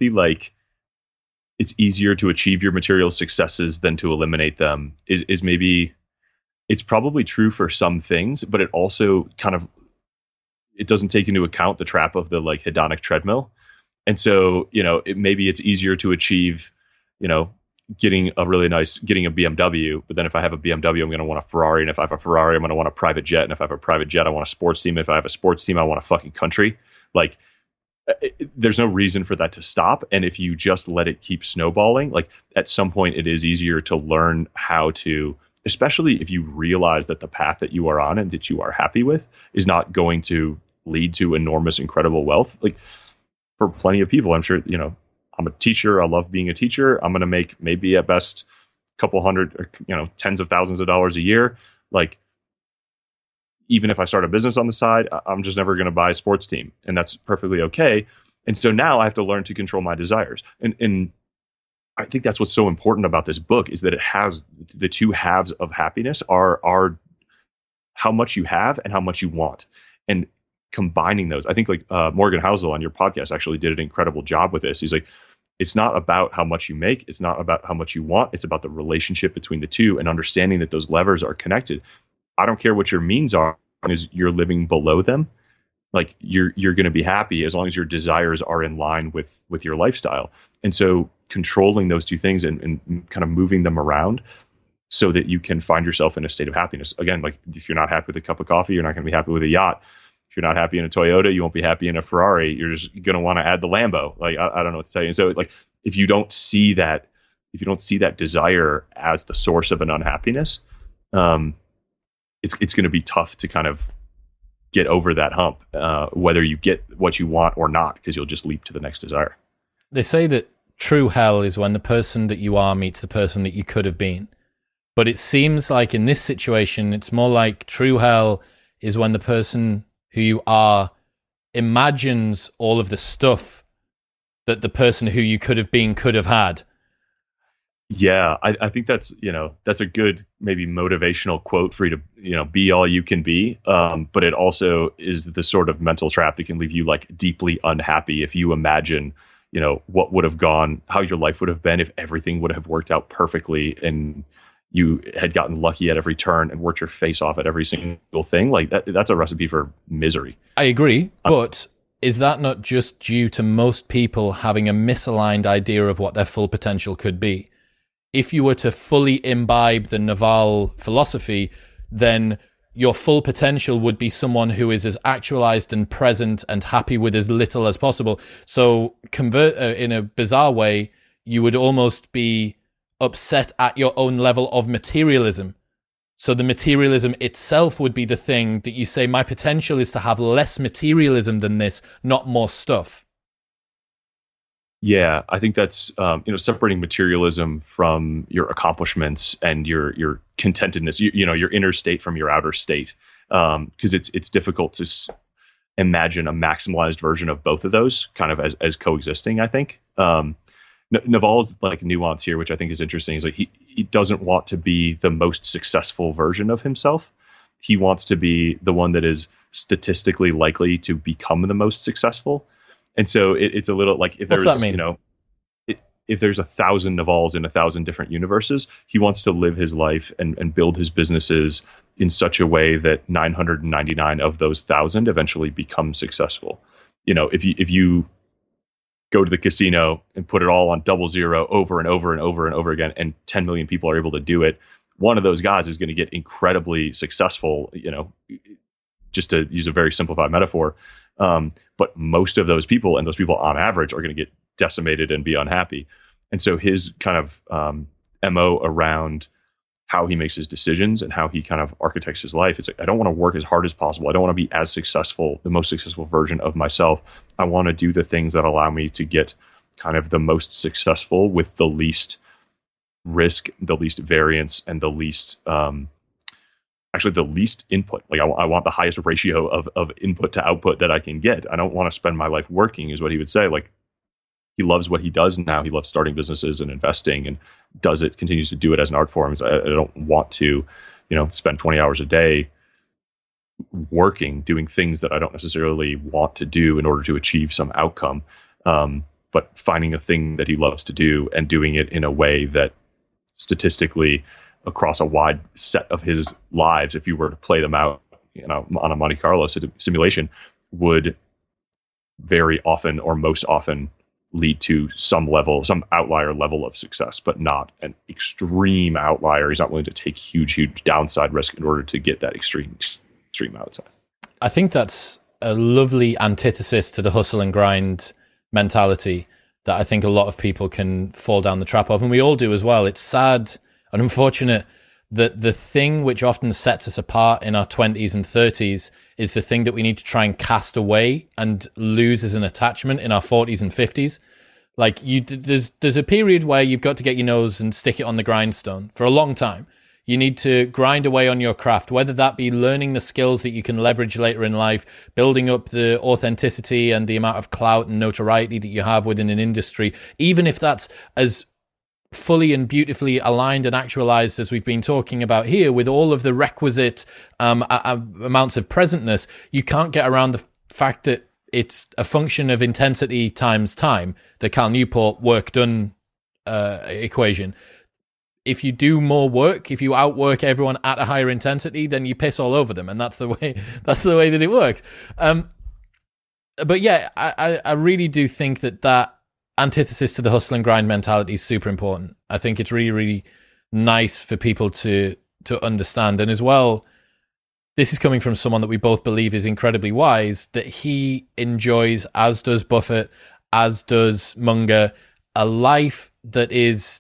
it's easier to achieve your material successes than to eliminate them is maybe, it's probably true for some things, but it also it doesn't take into account the trap of the like hedonic treadmill. And so, maybe it's easier to achieve, getting a BMW, but then if I have a BMW, I'm going to want a Ferrari. And if I have a Ferrari, I'm going to want a private jet. And if I have a private jet, I want a sports team. If I have a sports team, I want a fucking country. Like, there's no reason for that to stop. And if you just let it keep snowballing, like at some point it is easier to learn how to, especially if you realize that the path that you are on and that you are happy with is not going to lead to enormous, incredible wealth. Like for plenty of people, I'm sure, I'm a teacher. I love being a teacher. I'm going to make maybe at best a couple hundred, or, tens of thousands of dollars a year. Like, even if I start a business on the side, I'm just never going to buy a sports team, and that's perfectly okay. And so now I have to learn to control my desires. And I think that's what's so important about this book, is that it has the two halves of happiness are how much you have and how much you want, and combining those. I think like Morgan Housel on your podcast actually did an incredible job with this. He's like, it's not about how much you make. It's not about how much you want. It's about the relationship between the two and understanding that those levers are connected. I don't care what your means are, as long as you're living below them. Like you're going to be happy as long as your desires are in line with your lifestyle. And so controlling those two things and kind of moving them around so that you can find yourself in a state of happiness. Again, like if you're not happy with a cup of coffee, you're not going to be happy with a yacht. If you're not happy in a Toyota, you won't be happy in a Ferrari. You're just going to want to add the Lambo. Like, I don't know what to tell you. And so like, if you don't see that desire as the source of an unhappiness, it's going to be tough to kind of get over that hump, whether you get what you want or not, because you'll just leap to the next desire. They say that true hell is when the person that you are meets the person that you could have been. But it seems like in this situation, it's more like true hell is when the person who you are imagines all of the stuff that the person who you could have been could have had. Yeah, I think that's a good maybe motivational quote for you to be all you can be. But it also is the sort of mental trap that can leave you like deeply unhappy if you imagine what would have gone, how your life would have been if everything would have worked out perfectly and you had gotten lucky at every turn and worked your face off at every single thing. Like that's a recipe for misery. I agree, but is that not just due to most people having a misaligned idea of what their full potential could be? If you were to fully imbibe the Naval philosophy, then your full potential would be someone who is as actualized and present and happy with as little as possible. So in a bizarre way, you would almost be upset at your own level of materialism. So the materialism itself would be the thing that you say, my potential is to have less materialism than this, not more stuff. Yeah, I think that's separating materialism from your accomplishments and your contentedness, your inner state from your outer state, because it's difficult to imagine a maximalized version of both of those kind of as coexisting. I think Naval's like nuance here, which I think is interesting, is like he doesn't want to be the most successful version of himself. He wants to be the one that is statistically likely to become the most successful. And so it's a little like if there's, if there's 1,000 Navals in 1,000 different universes, he wants to live his life and build his businesses in such a way that 999 of those 1,000 eventually become successful. If you go to the casino and put it all on 00 over and over and over and over again, and 10 million people are able to do it, one of those guys is going to get incredibly successful, just to use a very simplified metaphor. But most of those people, and those people on average, are going to get decimated and be unhappy. And so his kind of MO around how he makes his decisions and how he kind of architects his life, it's like, I don't want to work as hard as possible. I don't want to be as successful, the most successful version of myself. I want to do the things that allow me to get kind of the most successful with the least risk, the least variance, and the least the least input. Like I want the highest ratio of input to output that I can get. I don't want to spend my life working, is what he would say. Like he loves what he does now. He loves starting businesses and investing, and continues to do it as an art form. I don't want to, spend 20 hours a day working, doing things that I don't necessarily want to do in order to achieve some outcome. But finding a thing that he loves to do and doing it in a way that statistically across a wide set of his lives, if you were to play them out, on a Monte Carlo simulation, would very often or most often lead to some outlier level of success, but not an extreme outlier. He's not willing to take huge downside risk in order to get that extreme outside. I think that's a lovely antithesis to the hustle and grind mentality that I think a lot of people can fall down the trap of, and we all do as well. It's sad and unfortunate that the thing which often sets us apart in our 20s and 30s is the thing that we need to try and cast away and lose as an attachment in our 40s and 50s. Like there's a period where you've got to get your nose and stick it on the grindstone for a long time. You need to grind away on your craft, whether that be learning the skills that you can leverage later in life, building up the authenticity and the amount of clout and notoriety that you have within an industry, even if that's as fully and beautifully aligned and actualized, as we've been talking about here, with all of the requisite amounts of presentness, you can't get around the fact that it's a function of intensity times time, the Cal Newport work done equation. If you do more work, if you outwork everyone at a higher intensity, then you piss all over them, and that's the way that it works. But yeah, I really do think that antithesis to the hustle and grind mentality is super important. I think it's really, really nice for people to understand. And as well, this is coming from someone that we both believe is incredibly wise, that he enjoys, as does Buffett, as does Munger, a life that is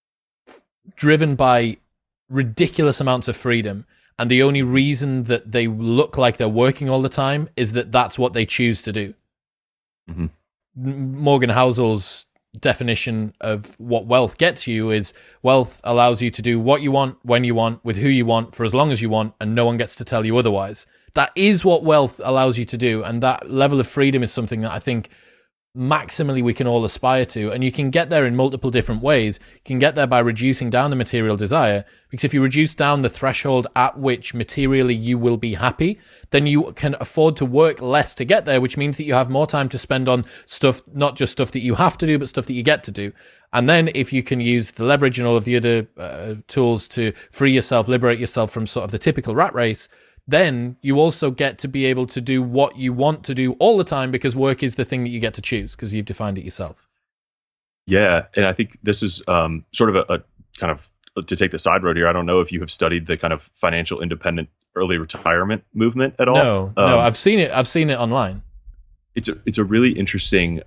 driven by ridiculous amounts of freedom. And the only reason that they look like they're working all the time is that that's what they choose to do. Mm-hmm. Morgan Housel's definition of what wealth gets you is wealth allows you to do what you want, when you want, with who you want, for as long as you want, and no one gets to tell you otherwise. That is what wealth allows you to do, and that level of freedom is something that I think maximally we can all aspire to, and you can get there in multiple different ways. You can get there by reducing down the material desire, because if you reduce down the threshold at which materially you will be happy, then you can afford to work less to get there, which means that you have more time to spend on stuff, not just stuff that you have to do, but stuff that you get to do. And then if you can use the leverage and all of the other tools to free yourself, liberate yourself from sort of the typical rat race, then you also get to be able to do what you want to do all the time, because work is the thing that you get to choose because you've defined it yourself. Yeah. And I think this is sort of a kind of, to take the side road here, I don't know if you have studied the kind of financial independent early retirement movement at all. No, I've seen it. I've seen it online. It's a really interesting,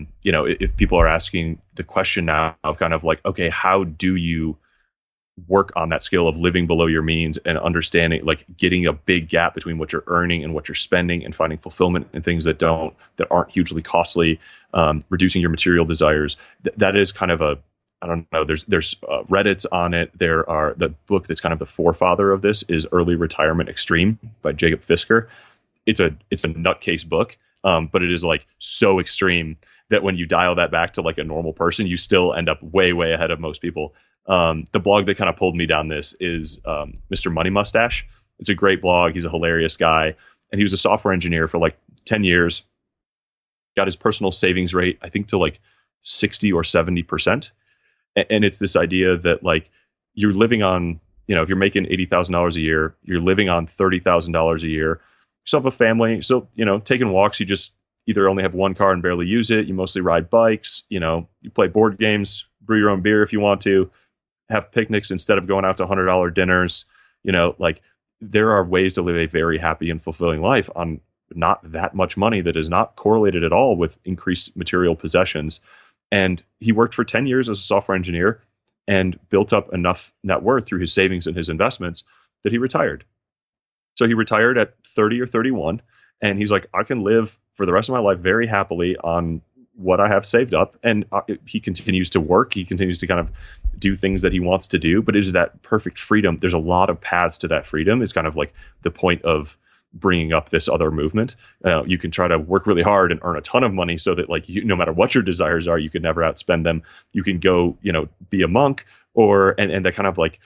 if people are asking the question now of kind of like, okay, how do you work on that scale of living below your means and understanding, like getting a big gap between what you're earning and what you're spending, and finding fulfillment in things that aren't hugely costly, reducing your material desires. That is kind of I don't know. There's Reddits on it. There are the book that's kind of the forefather of this is Early Retirement Extreme by Jacob Fisker. It's a nutcase book, but it is like so extreme that when you dial that back to like a normal person, you still end up way, way ahead of most people. The blog that kind of pulled me down this is Mr. Money Mustache. It's a great blog. He's a hilarious guy. And he was a software engineer for like 10 years. Got his personal savings rate, I think, to like 60 or 70%. And it's this idea that like you're living on, if you're making $80,000 a year, you're living on $30,000 a year. You still have a family. So, taking walks, you just either only have one car and barely use it. You mostly ride bikes. You play board games, brew your own beer if you want to, have picnics instead of going out to $100 dinners. Like there are ways to live a very happy and fulfilling life on not that much money that is not correlated at all with increased material possessions. And he worked for 10 years as a software engineer and built up enough net worth through his savings and his investments that he retired. So he retired at 30 or 31. And he's like, I can live for the rest of my life very happily on what I have saved up. And he continues to work. He continues to kind of do things that he wants to do. But it is that perfect freedom. There's a lot of paths to that freedom is kind of like the point of bringing up this other movement. You can try to work really hard and earn a ton of money so that like no matter what your desires are, you can never outspend them. You can go, be a monk and that kind of like,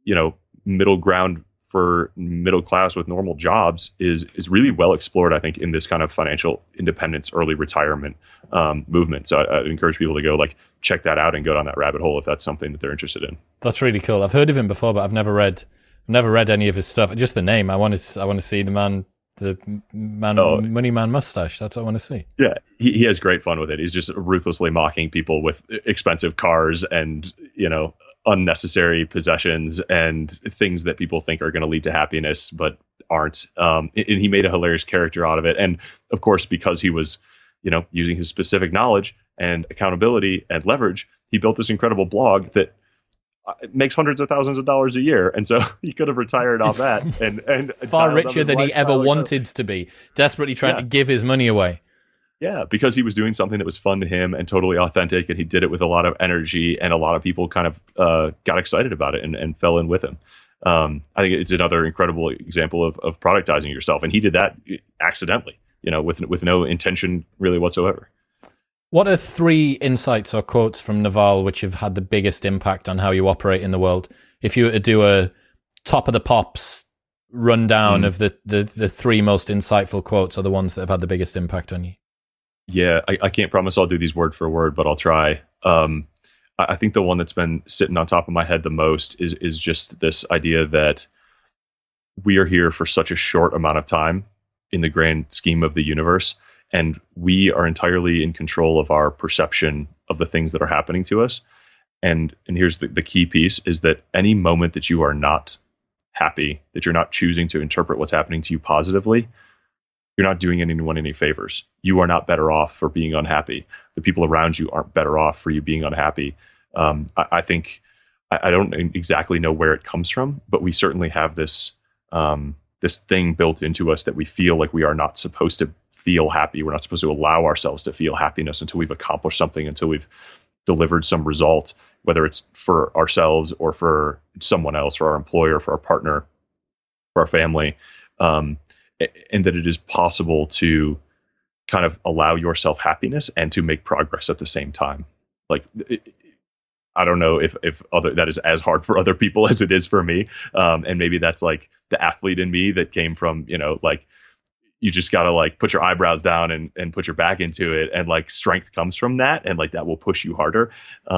middle ground for middle class with normal jobs is really well explored, I think, in this kind of financial independence, early retirement movement. So I'd encourage people to go like check that out and go down that rabbit hole if that's something that they're interested in. That's really cool. I've heard of him before, but I've never read any of his stuff. Just the name. I want to see the man, Money Man Mustache. That's what I want to see. Yeah, he has great fun with it. He's just ruthlessly mocking people with expensive cars and unnecessary possessions and things that people think are going to lead to happiness but aren't. And he made a hilarious character out of it. And of course, because he was using his specific knowledge and accountability and leverage, he built this incredible blog that makes hundreds of thousands of dollars a year. And so he could have retired off that and far richer than he ever wanted to be, desperately trying to give his money away. Yeah, because he was doing something that was fun to him and totally authentic, and he did it with a lot of energy, and a lot of people kind of got excited about it and fell in with him. I think it's another incredible example of productizing yourself, and he did that accidentally, with no intention really whatsoever. What are three insights or quotes from Naval which have had the biggest impact on how you operate in the world? If you were to do a top of the pops rundown of the three most insightful quotes, are the ones that have had the biggest impact on you? Yeah, I can't promise I'll do these word for word, but I'll try. I think the one that's been sitting on top of my head the most is just this idea that we are here for such a short amount of time in the grand scheme of the universe, and we are entirely in control of our perception of the things that are happening to us. And here's the key piece, is that any moment that you are not happy, that you're not choosing to interpret what's happening to you positively, you're not doing anyone any favors. You are not better off for being unhappy. The people around you aren't better off for you being unhappy. I think I don't exactly know where it comes from, but we certainly have this this thing built into us that we feel like we are not supposed to feel happy. We're not supposed to allow ourselves to feel happiness until we've accomplished something, until we've delivered some result, whether it's for ourselves or for someone else, for our employer, for our partner, for our family. And that it is possible to kind of allow yourself happiness and to make progress at the same time. Like, I don't know if that is as hard for other people as it is for me. And maybe that's like the athlete in me that came from, like, you just got to like put your eyebrows down and put your back into it. And like strength comes from that. And like that will push you harder.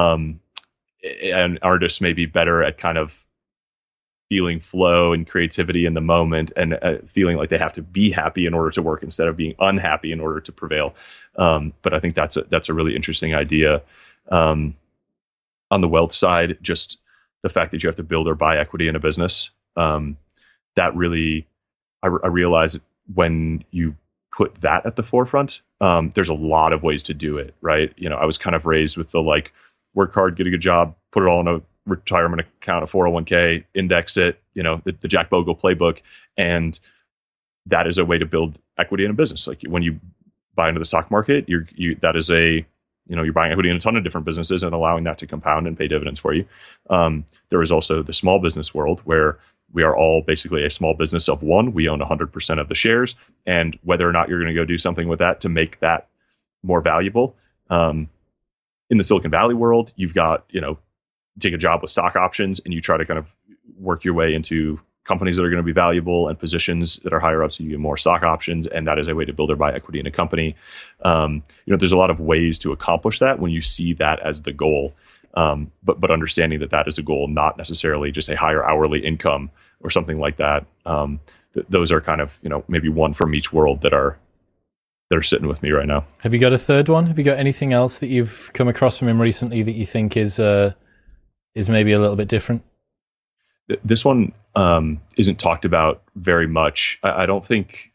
And artists may be better at kind of feeling flow and creativity in the moment, and feeling like they have to be happy in order to work instead of being unhappy in order to prevail. But I think that's a really interesting idea. On the wealth side, just the fact that you have to build or buy equity in a business, that really, I realize when you put that at the forefront, there's a lot of ways to do it, right? I was kind of raised with the like, work hard, get a good job, put it all in a retirement account, a 401k, index it, the Jack Bogle playbook. And that is a way to build equity in a business. Like when you buy into the stock market, you're buying equity in a ton of different businesses and allowing that to compound and pay dividends for you. There is also the small business world, where we are all basically a small business of one. We own 100% of the shares, and whether or not you're going to go do something with that to make that more valuable. In the Silicon Valley world, you've got, take a job with stock options and you try to kind of work your way into companies that are going to be valuable and positions that are higher up, so you get more stock options. And that is a way to build or buy equity in a company. There's a lot of ways to accomplish that when you see that as the goal. But understanding that is a goal, not necessarily just a higher hourly income or something like that. Those are kind of, maybe one from each world that are sitting with me right now. Have you got a third one? Have you got anything else that you've come across from him recently that you think is maybe a little bit different? This one isn't talked about very much. I don't think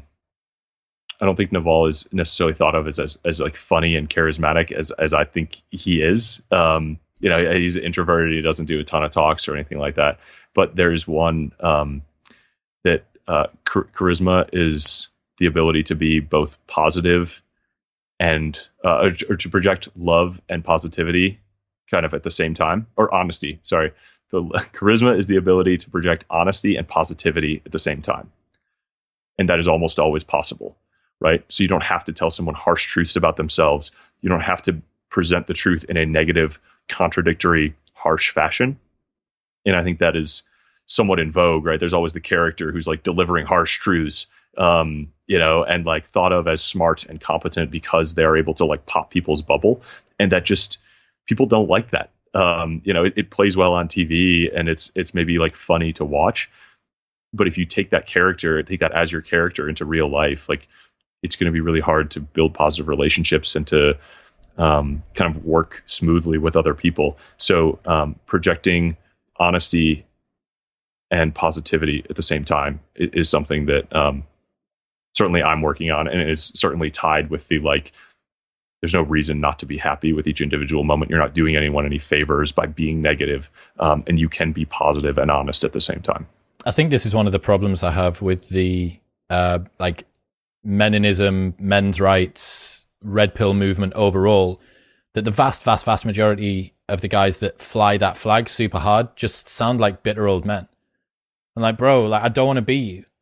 Naval is necessarily thought of as like funny and charismatic as I think he is. He's introverted. He doesn't do a ton of talks or anything like that. But there's one that charisma is the ability to be both positive and or to project love and positivity kind of at the same time, or honesty. Sorry. The charisma is the ability to project honesty and positivity at the same time. And that is almost always possible, right? So you don't have to tell someone harsh truths about themselves. You don't have to present the truth in a negative, contradictory, harsh fashion. And I think that is somewhat in vogue, right? There's always the character who's like delivering harsh truths, and like thought of as smart and competent because they're able to like pop people's bubble. And that just, people don't like that. It plays well on TV and it's maybe like funny to watch. But if you take that as your character into real life, like it's going to be really hard to build positive relationships and to kind of work smoothly with other people. So projecting honesty and positivity at the same time is something that certainly I'm working on, and it is certainly tied with the like, there's no reason not to be happy with each individual moment. You're not doing anyone any favors by being negative, and you can be positive and honest at the same time. I think this is one of the problems I have with the like Meninism, men's rights, red pill movement overall, that the vast majority of the guys that fly that flag super hard just sound like bitter old men. I'm like, bro, like I don't want to be you.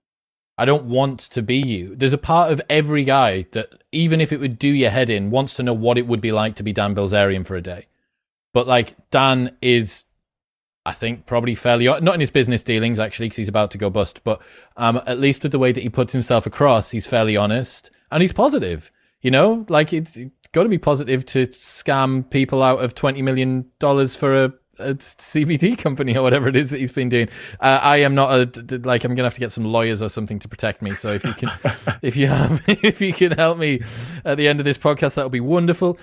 I don't want to be you. There's a part of every guy that, even if it would do your head in, wants to know what it would be like to be Dan Bilzerian for a day. But like, Dan is, I think, probably fairly, not in his business dealings actually, because he's about to go bust, but at least with the way that he puts himself across, he's fairly honest and he's positive. You know, like, it's got to be positive to scam people out of $20 million for a CBD company or whatever it is that he's been doing. I am not I'm going to have to get some lawyers or something to protect me. So if you can, if you can help me at the end of this podcast, that would be wonderful.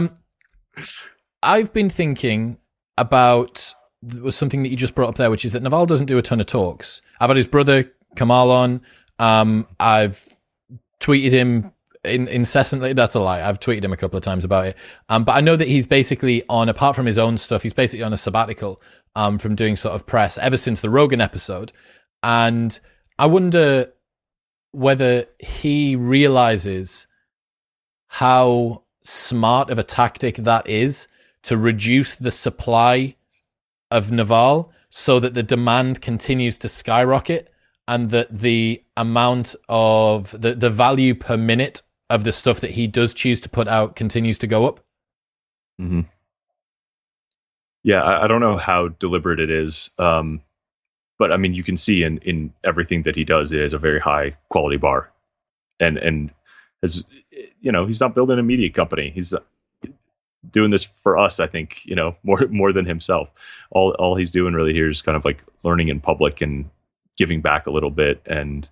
I've been thinking about something that you just brought up there, which is that Naval doesn't do a ton of talks. I've had his brother Kamal on. I've tweeted him incessantly. That's a lie. I've tweeted him a couple of times about it. But I know that he's basically on, apart from his own stuff, he's basically on a sabbatical from doing sort of press ever since the Rogan episode. And I wonder whether he realizes how smart of a tactic that is to reduce the supply of Naval so that the demand continues to skyrocket and that the amount of the value per minute of the stuff that he does choose to put out continues to go up. Mm-hmm. Yeah, I don't know how deliberate it is, but I mean, you can see in everything that he does, it is a very high quality bar, and as you know, he's not building a media company. He's doing this for us, I think, you know, more than himself. All he's doing really here is kind of like learning in public and giving back a little bit, and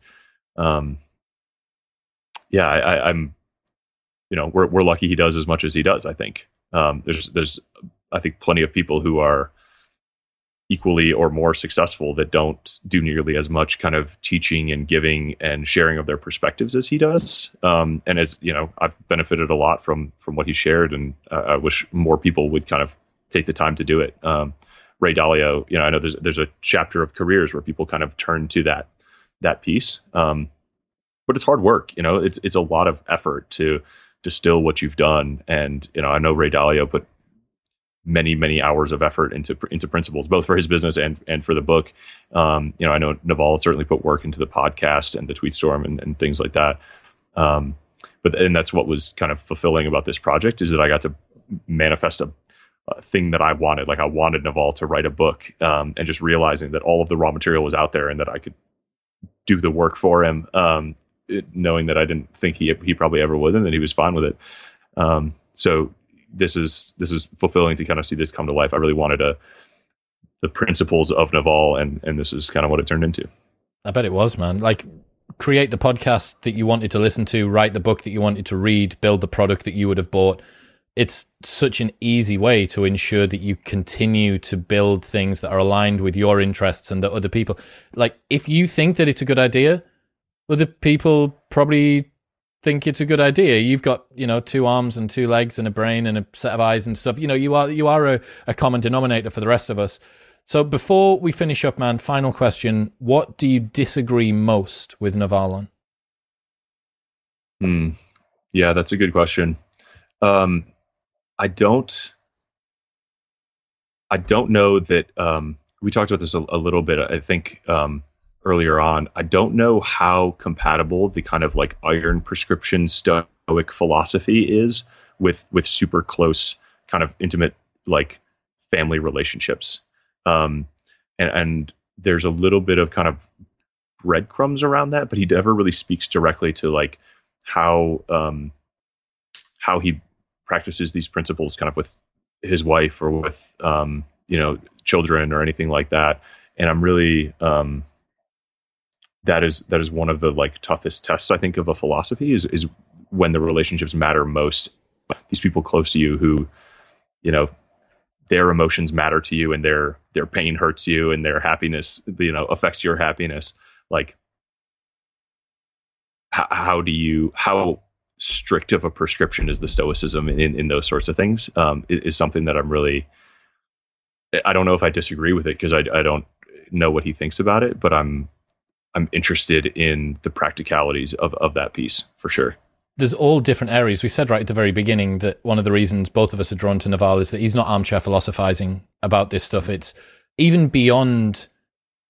yeah, I'm, you know, we're lucky he does as much as he does. I think there's I think plenty of people who are equally or more successful that don't do nearly as much kind of teaching and giving and sharing of their perspectives as he does. And as you know, I've benefited a lot from what he shared, and I wish more people would kind of take the time to do it. Ray Dalio, you know, I know there's a chapter of careers where people kind of turn to that piece. But it's hard work, you know, it's a lot of effort to distill what you've done. And, you know, I know Ray Dalio put many hours of effort into Principles, both for his business and for the book. You know, I know Naval certainly put work into the podcast and the tweet storm and things like that. But that's what was kind of fulfilling about this project, is that I got to manifest a thing that I wanted. Like, I wanted Naval to write a book, and just realizing that all of the raw material was out there and that I could do the work for him. Knowing that I didn't think he probably ever would, and that he was fine with it. So this is fulfilling to kind of see this come to life. I really wanted the principles of Naval, and this is kind of what it turned into. I bet it was, man. Like, create the podcast that you wanted to listen to, write the book that you wanted to read, build the product that you would have bought. It's such an easy way to ensure that you continue to build things that are aligned with your interests and that other people. Like, if you think that it's a good idea, other people probably think it's a good idea. You've got, you know, 2 arms and 2 legs and a brain and a set of eyes and stuff. You know, you are a common denominator for the rest of us. So before we finish up, man, final question. What do you disagree most with Naval on? Yeah, that's a good question. I don't know that, we talked about this a little bit, I think, earlier on. I don't know how compatible the kind of like iron prescription stoic philosophy is with super close kind of intimate like family relationships. And there's a little bit of kind of breadcrumbs around that, but he never really speaks directly to like how he practices these principles kind of with his wife or with, you know, children or anything like that. And I'm really, that is one of the like toughest tests, I think, of a philosophy is when the relationships matter most. These people close to you who, you know, their emotions matter to you and their pain hurts you and their happiness, you know, affects your happiness. Like, how strict of a prescription is the stoicism in those sorts of things? It is something that I don't know if I disagree with it, because I don't know what he thinks about it, but I'm interested in the practicalities of that piece for sure. There's all different areas. We said right at the very beginning that one of the reasons both of us are drawn to Naval is that he's not armchair philosophizing about this stuff. It's even beyond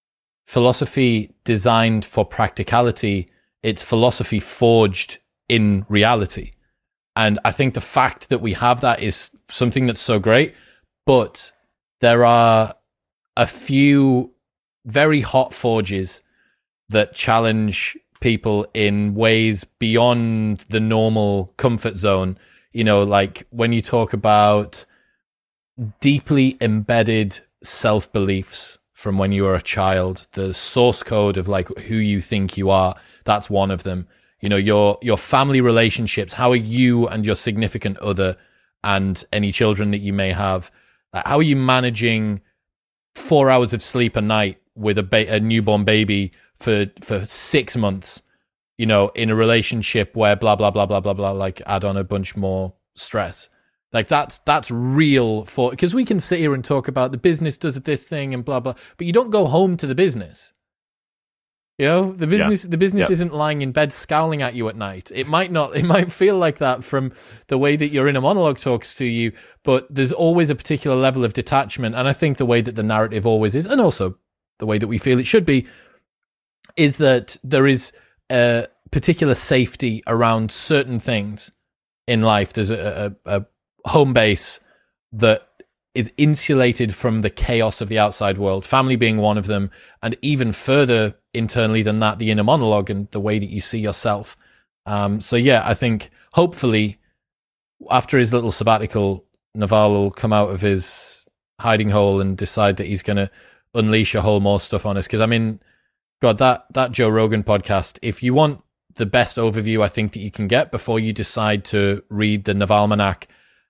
philosophy designed for practicality. It's philosophy forged in reality. And I think the fact that we have that is something that's so great. But there are a few very hot forges that challenge people in ways beyond the normal comfort zone. You know, like when you talk about deeply embedded self-beliefs from when you were a child, the source code of like who you think you are, that's one of them. You know, your family relationships, how are you and your significant other and any children that you may have, how are you managing 4 hours of sleep a night with a newborn baby for 6 months, you know, in a relationship where blah, blah, blah, blah, blah, blah, like add on a bunch more stress. Like that's real for, because we can sit here and talk about the business does this thing and blah, blah, but you don't go home to the business. You know, the business isn't lying in bed scowling at you at night. It might feel like that from the way that your inner monologue talks to you, but there's always a particular level of detachment. And I think the way that the narrative always is, and also the way that we feel it should be, is that there is a particular safety around certain things in life. There's a home base that is insulated from the chaos of the outside world, family being one of them, and even further internally than that, the inner monologue and the way that you see yourself. So yeah, I think hopefully after his little sabbatical, Naval will come out of his hiding hole and decide that he's going to unleash a whole more stuff on us. Because I mean, God, that Joe Rogan podcast, if you want the best overview I think that you can get before you decide to read the Navalmanac,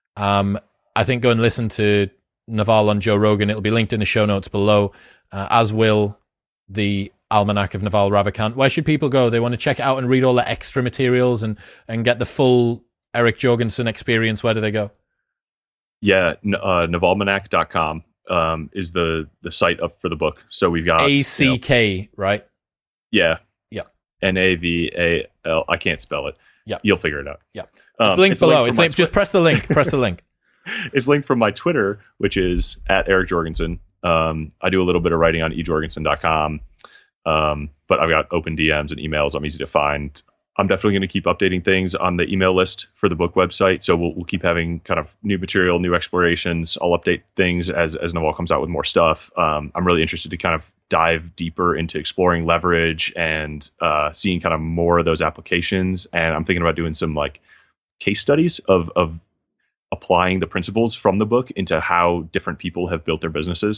I think go and listen to Naval on Joe Rogan. It'll be linked in the show notes below, as will the Almanac of Naval Ravikant. Where should people go? They want to check it out and read all the extra materials and get the full Eric Jorgensen experience. Where do they go? Yeah, navalmanac.com is the site up for the book. So we've got ACK, right? Yeah. Yeah. NAVAL. I can't spell it. Yeah. You'll figure it out. Yeah. It's linked below. Just press the link. Press the link. It's linked from my Twitter, which is at Eric Jorgensen. I do a little bit of writing on ejorgensen.com. But I've got open DMs and emails. I'm easy to find. I'm definitely going to keep updating things on the email list for the book website. So we'll keep having kind of new material, new explorations. I'll update things as Naval comes out with more stuff. I'm really interested to kind of dive deeper into exploring leverage and seeing kind of more of those applications. And I'm thinking about doing some like case studies of applying the principles from the book into how different people have built their businesses.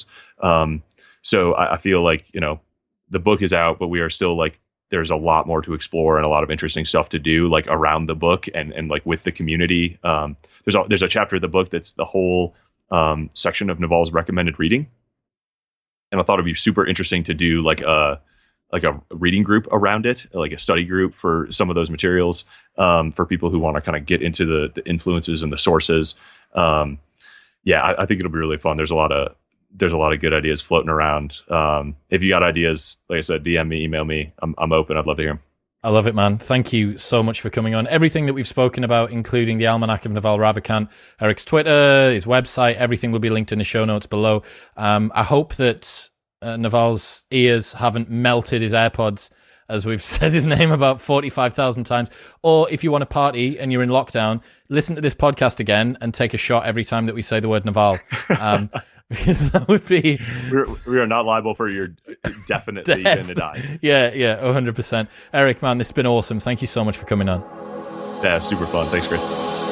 So I feel like, you know, the book is out, but we are still like, there's a lot more to explore and a lot of interesting stuff to do like around the book and like with the community. There's a chapter of the book that's the whole section of Naval's recommended reading. And I thought it'd be super interesting to do like a reading group around it, like a study group for some of those materials, for people who want to kind of get into the influences and the sources. I think it'll be really fun. There's a lot of good ideas floating around. If you got ideas, like I said, DM me, email me. I'm open. I'd love to hear them. I love it, man. Thank you so much for coming on. Everything that we've spoken about, including the Almanac of Naval Ravikant, Eric's Twitter, his website, everything will be linked in the show notes below. I hope that Naval's ears haven't melted his AirPods as we've said his name about 45,000 times. Or if you want to party and you're in lockdown, listen to this podcast again and take a shot every time that we say the word Naval. Because that would be... We are not liable for your definitely going to die. Yeah, 100%. Eric, man, this has been awesome. Thank you so much for coming on. Yeah, super fun. Thanks, Chris.